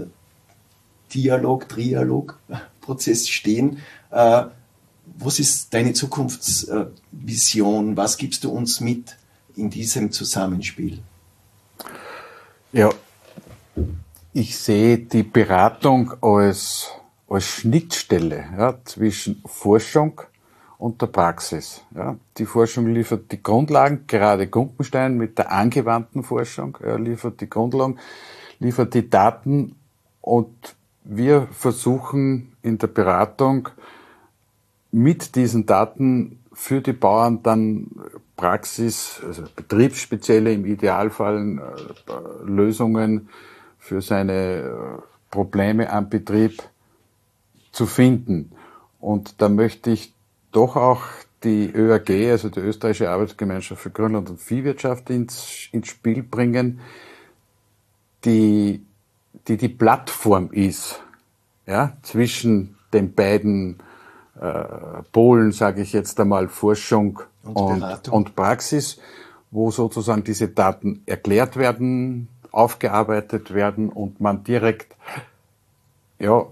S2: Trialogprozess stehen? Was ist deine Zukunftsvision? Was gibst du uns mit in diesem Zusammenspiel?
S6: Ja, ich sehe die Beratung als Schnittstelle, ja, zwischen Forschung und der Praxis. Ja. Die Forschung liefert die Grundlagen, gerade Gumpenstein mit der angewandten Forschung liefert die Grundlagen, liefert die Daten, und wir versuchen in der Beratung mit diesen Daten für die Bauern dann Praxis, also betriebsspezielle im Idealfall Lösungen für seine Probleme am Betrieb zu finden. Und da möchte ich doch auch die ÖAG, also die Österreichische Arbeitsgemeinschaft für Grünland- und Viehwirtschaft ins Spiel bringen, die Plattform ist, ja, zwischen den beiden Polen, sage ich jetzt einmal, Forschung und Praxis, wo sozusagen diese Daten erklärt werden, aufgearbeitet werden und man direkt, ja,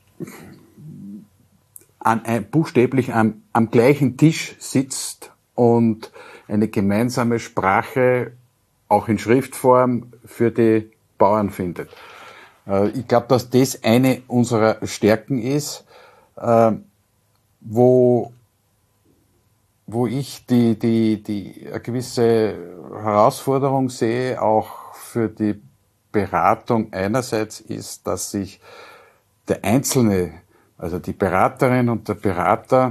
S6: buchstäblich am gleichen Tisch sitzt und eine gemeinsame Sprache auch in Schriftform für die Bauern findet. Ich glaube, dass das eine unserer Stärken ist, wo ich eine gewisse Herausforderung sehe, auch für die Beratung einerseits ist, dass sich der Einzelne, also die Beraterin und der Berater,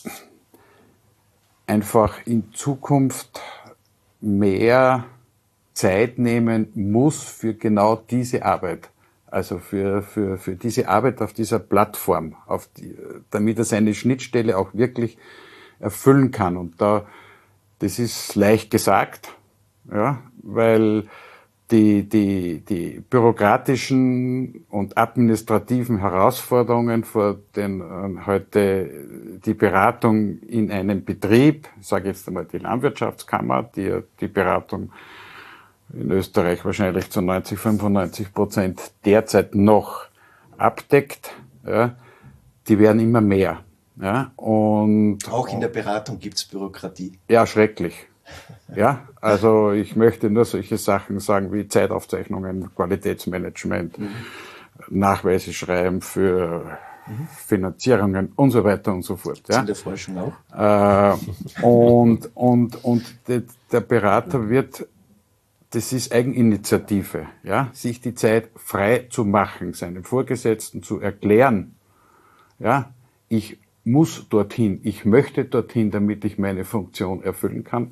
S6: einfach in Zukunft mehr Zeit nehmen muss für genau diese Arbeit. Also für diese Arbeit auf dieser Plattform, damit er seine Schnittstelle auch wirklich erfüllen kann. Und das ist leicht gesagt, ja, weil die bürokratischen und administrativen Herausforderungen, vor denen heute die Beratung in einem Betrieb, ich sage jetzt einmal die Landwirtschaftskammer, die ja die Beratung in Österreich wahrscheinlich zu 90-95% derzeit noch abdeckt, ja, die werden immer mehr. Ja, und
S2: auch in der Beratung gibt's Bürokratie.
S6: Ja, schrecklich. Ja, also ich möchte nur solche Sachen sagen wie Zeitaufzeichnungen, Qualitätsmanagement, Nachweise schreiben für Finanzierungen und so weiter und so fort.
S2: Ja. In der Forschung auch.
S6: Und der Berater wird, das ist Eigeninitiative, ja, sich die Zeit frei zu machen, seinem Vorgesetzten zu erklären, ja, ich muss dorthin, ich möchte dorthin, damit ich meine Funktion erfüllen kann.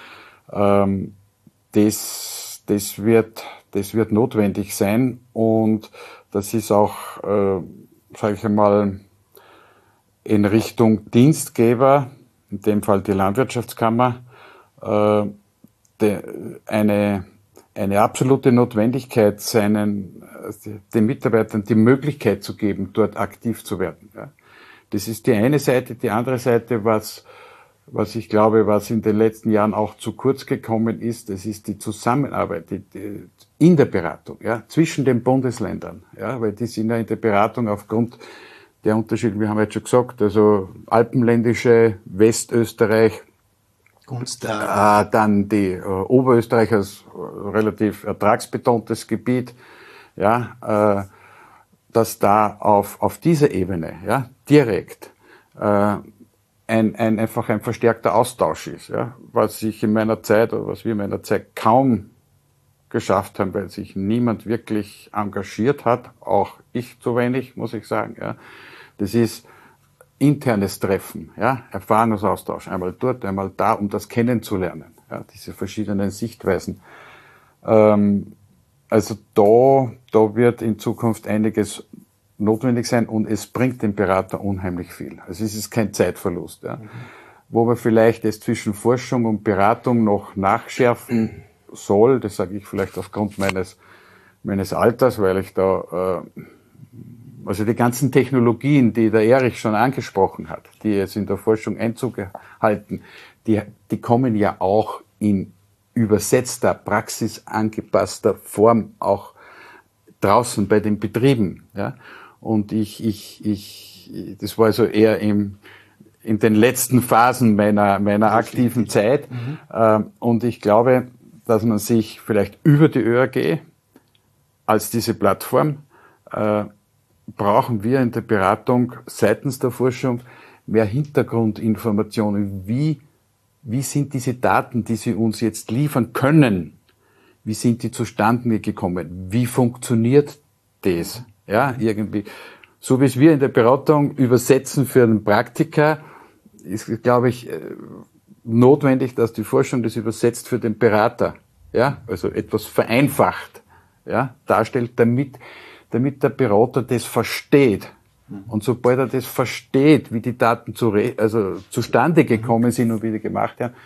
S6: Das wird notwendig sein, und das ist auch, sage ich einmal, in Richtung Dienstgeber, in dem Fall die Landwirtschaftskammer, eine absolute Notwendigkeit, den Mitarbeitern die Möglichkeit zu geben, dort aktiv zu werden. Ja. Das ist die eine Seite. Die andere Seite, was ich glaube, was in den letzten Jahren auch zu kurz gekommen ist, das ist die Zusammenarbeit in der Beratung, ja, zwischen den Bundesländern, ja, weil die sind ja in der Beratung aufgrund der Unterschiede, wir haben jetzt schon gesagt, also alpenländische, Westösterreich, dann die Oberösterreich als relativ ertragsbetontes Gebiet, ja, dass da auf dieser Ebene, ja, direkt einfach ein verstärkter Austausch ist, ja, was ich in meiner Zeit oder was wir in meiner Zeit kaum geschafft haben, weil sich niemand wirklich engagiert hat, auch ich zu wenig, muss ich sagen, ja. Das ist internes Treffen, ja, Erfahrungsaustausch, einmal dort, einmal da, um das kennenzulernen, ja, diese verschiedenen Sichtweisen. Also da wird in Zukunft einiges notwendig sein, und es bringt dem Berater unheimlich viel. Also es ist kein Zeitverlust. Ja. Wo man vielleicht jetzt zwischen Forschung und Beratung noch nachschärfen soll, das sage ich vielleicht aufgrund meines Alters, weil ich da, also die ganzen Technologien, die der Erich schon angesprochen hat, die jetzt in der Forschung Einzug halten, die kommen ja auch in übersetzter, praxisangepasster Form auch draußen bei den Betrieben, ja. Und das war also eher in den letzten Phasen meiner aktiven Zeit. Und ich glaube, dass man sich vielleicht über die ÖAG als diese Plattform brauchen wir in der Beratung seitens der Forschung mehr Hintergrundinformationen. Wie sind diese Daten, die Sie uns jetzt liefern können, wie sind die zustande gekommen? Wie funktioniert das? Ja, irgendwie. So wie es wir in der Beratung übersetzen für einen Praktiker, ist, glaube ich, notwendig, dass die Forschung das übersetzt für den Berater. Ja, also etwas vereinfacht, ja, darstellt, damit der Berater das versteht. Und sobald er das versteht, wie die Daten zustande gekommen sind und wie die gemacht werden,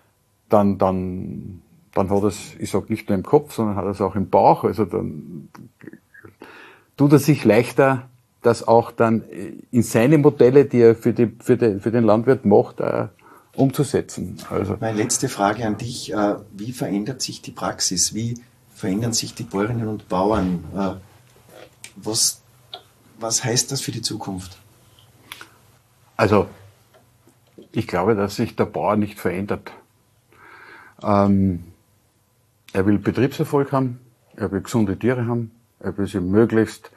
S6: dann hat er es, ich sag nicht nur im Kopf, sondern hat er es auch im Bauch. Also dann tut er sich leichter, das auch dann in seine Modelle, die er für den Landwirt macht, umzusetzen. Also
S2: meine letzte Frage an dich: Wie verändert sich die Praxis? Wie verändern sich die Bäuerinnen und Bauern? Was heißt das für die Zukunft?
S6: Also ich glaube, dass sich der Bauer nicht verändert. Er will Betriebserfolg haben, er will gesunde Tiere haben, er will sie möglichst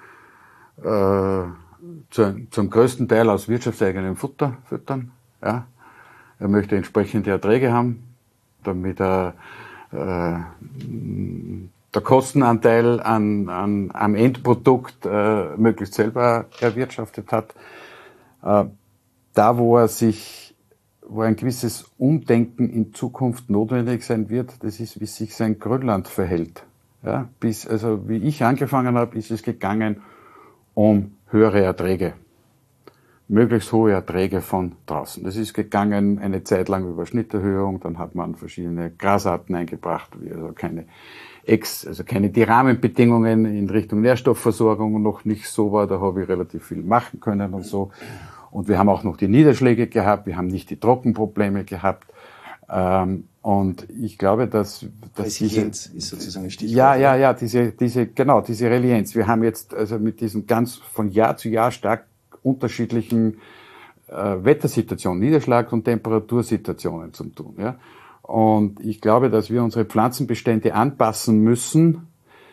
S6: zum größten Teil aus wirtschaftseigenem Futter füttern. Ja. Er möchte entsprechende Erträge haben, damit er der Kostenanteil am Endprodukt möglichst selber erwirtschaftet hat. Da, wo ein gewisses Umdenken in Zukunft notwendig sein wird, das ist, wie sich sein Grünland verhält. Ja, also wie ich angefangen habe, ist es gegangen um höhere Erträge. Möglichst hohe Erträge von draußen. Das ist gegangen eine Zeit lang über Schnitterhöhung, dann hat man verschiedene Grasarten eingebracht, wie also keine
S7: also die Rahmenbedingungen in Richtung Nährstoffversorgung noch nicht so war, da habe ich relativ viel machen können und so. Und wir haben auch noch die Niederschläge gehabt, wir haben nicht die Trockenprobleme gehabt. Und ich glaube, dass
S2: Resilienz ist sozusagen ein Stichwort.
S7: Ja, diese Resilienz. Wir haben jetzt also mit diesen ganz von Jahr zu Jahr stark unterschiedlichen Wettersituationen, Niederschlags- und Temperatursituationen zu tun. Ja. Und ich glaube, dass wir unsere Pflanzenbestände anpassen müssen,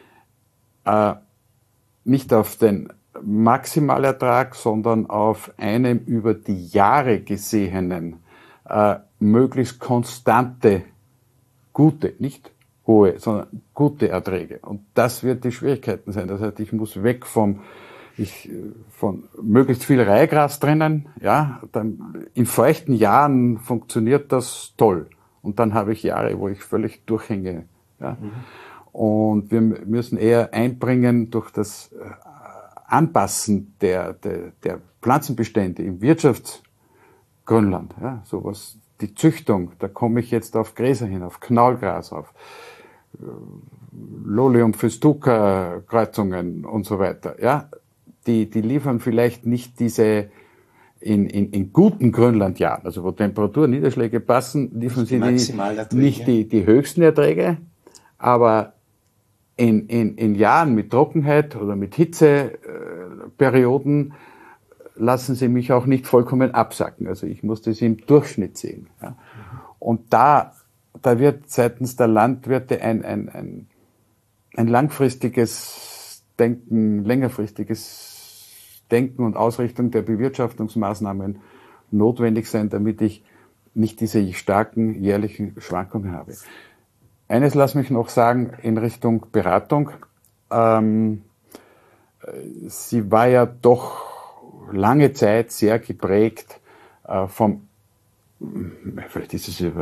S7: nicht auf den Maximalertrag, sondern auf einem über die Jahre gesehenen, möglichst konstante, gute, nicht hohe, sondern gute Erträge. Und das wird die Schwierigkeiten sein. Das heißt, ich muss weg von möglichst viel Reihgras drinnen, ja, dann in feuchten Jahren funktioniert das toll. Und dann habe ich Jahre, wo ich völlig durchhänge, ja. Und wir müssen eher einbringen durch das Anpassen der Pflanzenbestände im Wirtschaftsgrünland, ja, sowas, die Züchtung, da komme ich jetzt auf Gräser hin, auf Knaulgras, auf Lolium Festuca Kreuzungen und so weiter, ja. Die liefern vielleicht nicht diese in guten Grünlandjahren, also wo Temperatur, Niederschläge passen, liefern sie nicht die höchsten Erträge, aber in Jahren mit Trockenheit oder mit Hitzeperioden lassen sie mich auch nicht vollkommen absacken. Also ich muss das im Durchschnitt sehen. Ja. Und da wird seitens der Landwirte ein langfristiges Denken, längerfristiges Denken und Ausrichtung der Bewirtschaftungsmaßnahmen notwendig sein, damit ich nicht diese starken jährlichen Schwankungen habe. Eines lass mich noch sagen in Richtung Beratung. Sie war ja doch lange Zeit sehr geprägt vielleicht ist es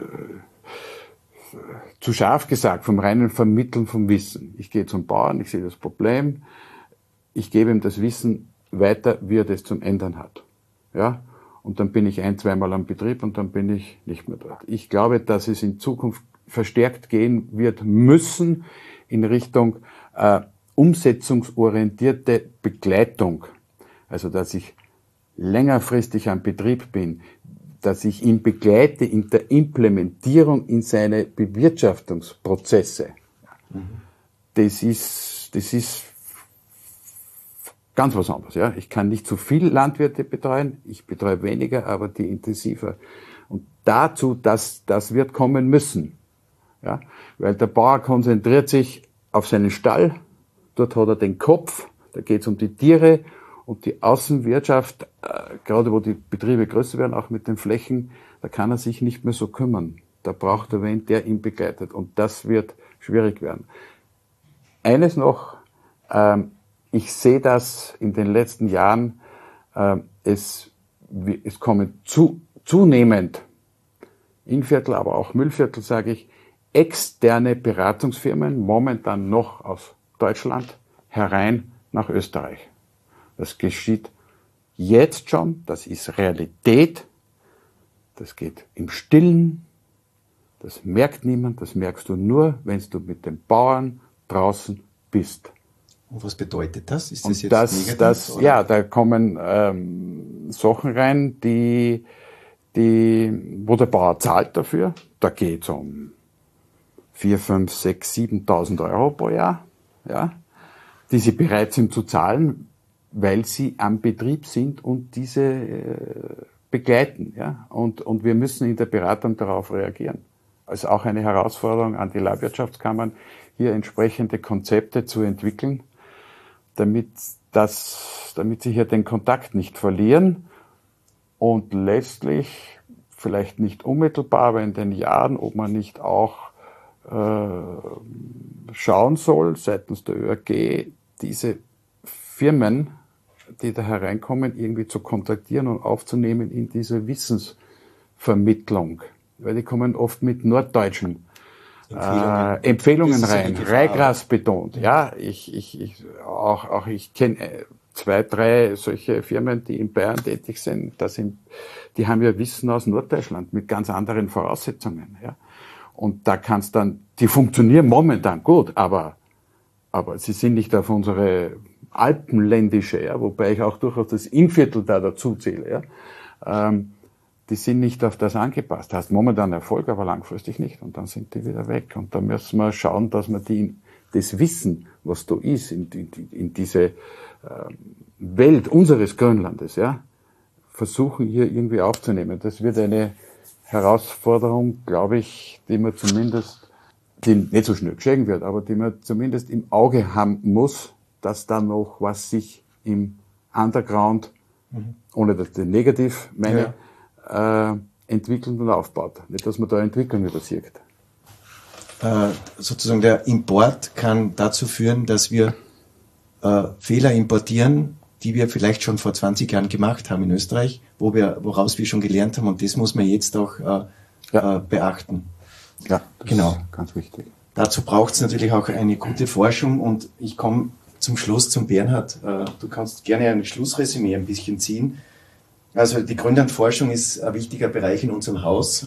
S7: zu scharf gesagt, vom reinen Vermitteln vom Wissen. Ich gehe zum Bauern, ich sehe das Problem, ich gebe ihm das Wissen weiter, wie er das zum Ändern hat. Ja? Und dann bin ich 1-2 Mal am Betrieb und dann bin ich nicht mehr dort. Ich glaube, dass es in Zukunft verstärkt gehen wird müssen in Richtung umsetzungsorientierte Begleitung. Also, dass ich längerfristig am Betrieb bin, dass ich ihn begleite in der Implementierung in seine Bewirtschaftungsprozesse. Das ist ganz was anderes. Ja. Ich kann nicht zu viel Landwirte betreuen, ich betreue weniger, aber die intensiver. Und dazu, das wird kommen müssen. Ja. Weil der Bauer konzentriert sich auf seinen Stall, dort hat er den Kopf, da geht es um die Tiere und die Außenwirtschaft, gerade wo die Betriebe größer werden, auch mit den Flächen, da kann er sich nicht mehr so kümmern. Da braucht er wen, der ihn begleitet und das wird schwierig werden. Eines noch, ich sehe das in den letzten Jahren, es kommen zunehmend Innviertel, aber auch Müllviertel, sage ich, externe Beratungsfirmen, momentan noch aus Deutschland, herein nach Österreich. Das geschieht jetzt schon, das ist Realität, das geht im Stillen, das merkt niemand, das merkst du nur, wenn du mit den Bauern draußen bist.
S2: Und was bedeutet das? Ist
S7: das
S2: jetzt negativ?
S7: Ja, da kommen Sachen rein, wo der Bauer zahlt dafür. Da geht es um 4.000, 5.000, 6.000, 7.000 Euro pro Jahr, ja, die sie bereit sind zu zahlen, weil sie am Betrieb sind und diese begleiten. Ja? Und wir müssen in der Beratung darauf reagieren. Also auch eine Herausforderung an die Landwirtschaftskammern, hier entsprechende Konzepte zu entwickeln, damit sie hier den Kontakt nicht verlieren und letztlich, vielleicht nicht unmittelbar, aber in den Jahren, ob man nicht auch schauen soll, seitens der ÖRG, diese Firmen, die da hereinkommen, irgendwie zu kontaktieren und aufzunehmen in diese Wissensvermittlung. Weil die kommen oft mit norddeutschen Empfehlungen rein, Reihgras betont. Ja, ich kenne 2, 3 solche Firmen, die in Bayern tätig sind. Die haben ja Wissen aus Norddeutschland mit ganz anderen Voraussetzungen. Ja. Und da kann's dann, die funktionieren momentan gut, aber sie sind nicht auf unsere alpenländische, ja, wobei ich auch durchaus das Innviertel da dazu zähle, ja, die sind nicht auf das angepasst. Heißt momentan Erfolg, aber langfristig nicht. Und dann sind die wieder weg. Und da müssen wir schauen, dass wir das Wissen, was da ist, in diese Welt unseres Grönlandes, ja, versuchen hier irgendwie aufzunehmen. Das wird eine Herausforderung, glaube ich, die man zumindest, die nicht so schnell geschehen wird, aber die man zumindest im Auge haben muss, dass da noch was sich im Underground, ohne dass ich negativ meine, entwickelt und aufbaut. Nicht, dass man da Entwicklung übersieht.
S2: Sozusagen der Import kann dazu führen, dass wir Fehler importieren, die wir vielleicht schon vor 20 Jahren gemacht haben in Österreich, woraus wir schon gelernt haben, und das muss man jetzt auch beachten.
S7: Ja, das
S2: genau.
S7: Ist ganz wichtig.
S2: Dazu braucht es natürlich auch eine gute Forschung, und ich komme zum Schluss zum Bernhard. Du kannst gerne ein Schlussresümee ein bisschen ziehen. Also die Grönlandforschung ist ein wichtiger Bereich in unserem Haus.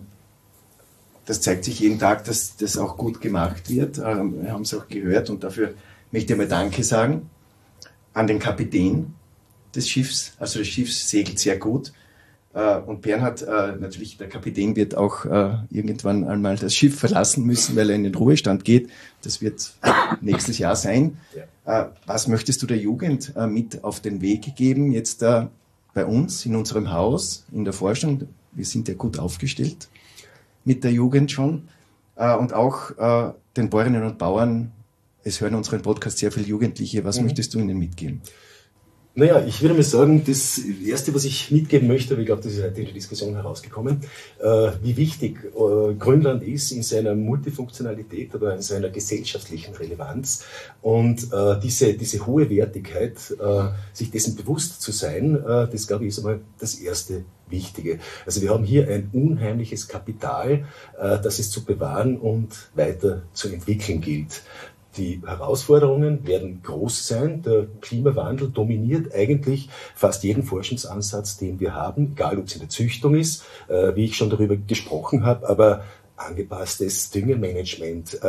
S2: Das zeigt sich jeden Tag, dass das auch gut gemacht wird. Wir haben es auch gehört, und dafür möchte ich mal Danke sagen an den Kapitän des Schiffs. Also das Schiff segelt sehr gut. Und Bernhard, natürlich der Kapitän, wird auch irgendwann einmal das Schiff verlassen müssen, weil er in den Ruhestand geht. Das wird nächstes Jahr sein. Was möchtest du der Jugend mit auf den Weg geben, jetzt bei uns, in unserem Haus, in der Forschung? Wir sind ja gut aufgestellt mit der Jugend schon. Und auch den Bäuerinnen und Bauern, es hören unseren Podcast sehr viele Jugendliche. Was möchtest du ihnen mitgeben?
S3: Naja, ich würde mal sagen, das Erste, was ich mitgeben möchte, aber ich glaube, das ist heute in der Diskussion herausgekommen, wie wichtig Grönland ist in seiner Multifunktionalität oder in seiner gesellschaftlichen Relevanz, und diese hohe Wertigkeit, sich dessen bewusst zu sein, das glaube ich ist einmal das erste Wichtige. Also wir haben hier ein unheimliches Kapital, das es zu bewahren und weiter zu entwickeln gilt. Die Herausforderungen werden groß sein. Der Klimawandel dominiert eigentlich fast jeden Forschungsansatz, den wir haben, egal ob es in der Züchtung ist, wie ich schon darüber gesprochen habe, aber angepasstes Düngemanagement,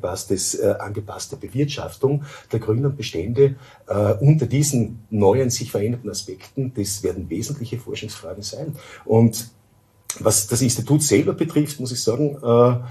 S3: angepasste Bewirtschaftung der Grönlandbestände unter diesen neuen, sich verändernden Aspekten, das werden wesentliche Forschungsfragen sein. Und was das Institut selber betrifft, muss ich sagen,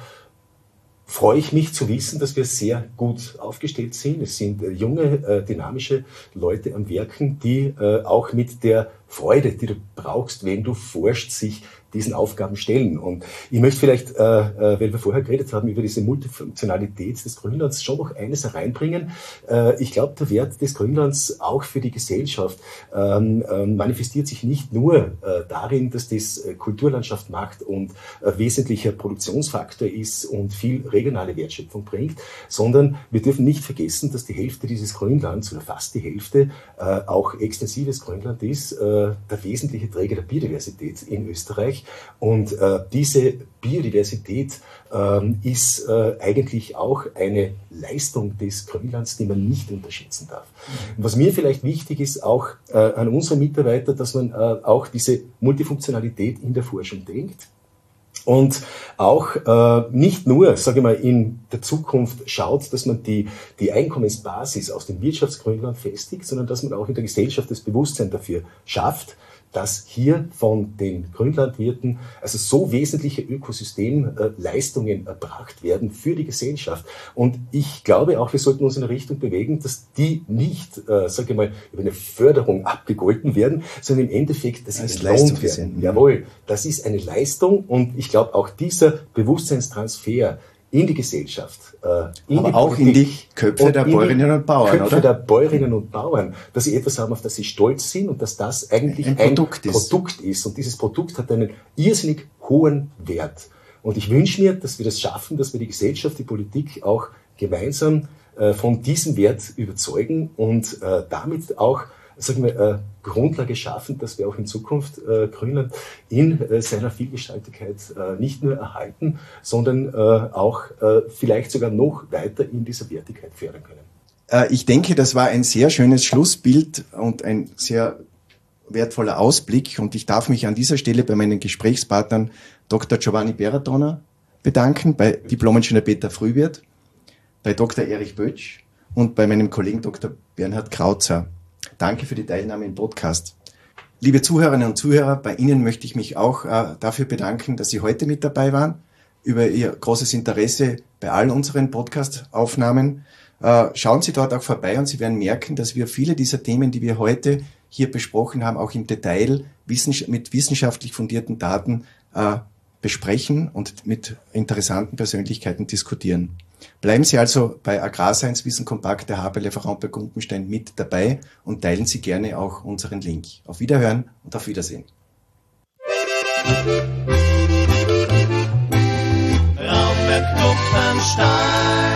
S3: freue ich mich zu wissen, dass wir sehr gut aufgestellt sind. Es sind junge, dynamische Leute am Werken, die auch mit der Freude, die du brauchst, wenn du forschst, sich diesen Aufgaben stellen. Und ich möchte vielleicht, weil wir vorher geredet haben über diese Multifunktionalität des Grönlands, schon noch eines hereinbringen. Ich glaube, der Wert des Grönlands auch für die Gesellschaft manifestiert sich nicht nur darin, dass das Kulturlandschaft macht und ein wesentlicher Produktionsfaktor ist und viel regionale Wertschöpfung bringt, sondern wir dürfen nicht vergessen, dass die Hälfte dieses Grönlands oder fast die Hälfte auch extensives Grönland ist, der wesentliche Träger der Biodiversität in Österreich. Und diese Biodiversität ist eigentlich auch eine Leistung des Grönlands, die man nicht unterschätzen darf. Und was mir vielleicht wichtig ist, auch an unsere Mitarbeiter, dass man auch diese Multifunktionalität in der Forschung denkt. Und auch nicht nur, sage ich mal, in der Zukunft schaut, dass man die Einkommensbasis aus dem Wirtschaftsgrönland festigt, sondern dass man auch in der Gesellschaft das Bewusstsein dafür schafft, dass hier von den Grönlandwirten also so wesentliche Ökosystemleistungen erbracht werden für die Gesellschaft. Und ich glaube auch, wir sollten uns in eine Richtung bewegen, dass die nicht, sage ich mal, über eine Förderung abgegolten werden, sondern im Endeffekt, dass sie entlohnt werden. Jawohl, das ist eine Leistung, und ich glaube auch dieser Bewusstseinstransfer in die Gesellschaft,
S2: aber auch in die Köpfe der Bäuerinnen und Bauern, oder?
S3: Köpfe der Bäuerinnen und Bauern, dass sie etwas haben, auf das sie stolz sind und dass das eigentlich ein Produkt ist. Und dieses Produkt hat einen irrsinnig hohen Wert. Und ich wünsche mir, dass wir das schaffen, dass wir die Gesellschaft, die Politik auch gemeinsam von diesem Wert überzeugen und damit auch, sagen wir, Grundlage schaffen, dass wir auch in Zukunft Grönland in seiner Vielgestaltigkeit nicht nur erhalten, sondern auch vielleicht sogar noch weiter in dieser Wertigkeit fördern können.
S2: Ich denke, das war ein sehr schönes Schlussbild und ein sehr wertvoller Ausblick, und ich darf mich an dieser Stelle bei meinen Gesprächspartnern Dr. Giovanni Berratona bedanken bei Diplom-Ingenieur Peter Frühwirt, bei Dr. Erich Bötsch und bei meinem Kollegen Dr. Bernhard Krautzer. Danke für die Teilnahme im Podcast. Liebe Zuhörerinnen und Zuhörer, bei Ihnen möchte ich mich auch dafür bedanken, dass Sie heute mit dabei waren, über Ihr großes Interesse bei all unseren Podcast-Aufnahmen. Schauen Sie dort auch vorbei und Sie werden merken, dass wir viele dieser Themen, die wir heute hier besprochen haben, auch im Detail mit wissenschaftlich fundierten Daten besprechen und mit interessanten Persönlichkeiten diskutieren. Bleiben Sie also bei Agrarscience Wissen Kompakt der HPLF Raumberg-Gumpenstein mit dabei und teilen Sie gerne auch unseren Link. Auf Wiederhören und auf Wiedersehen.
S8: Raumberg-Gumpenstein.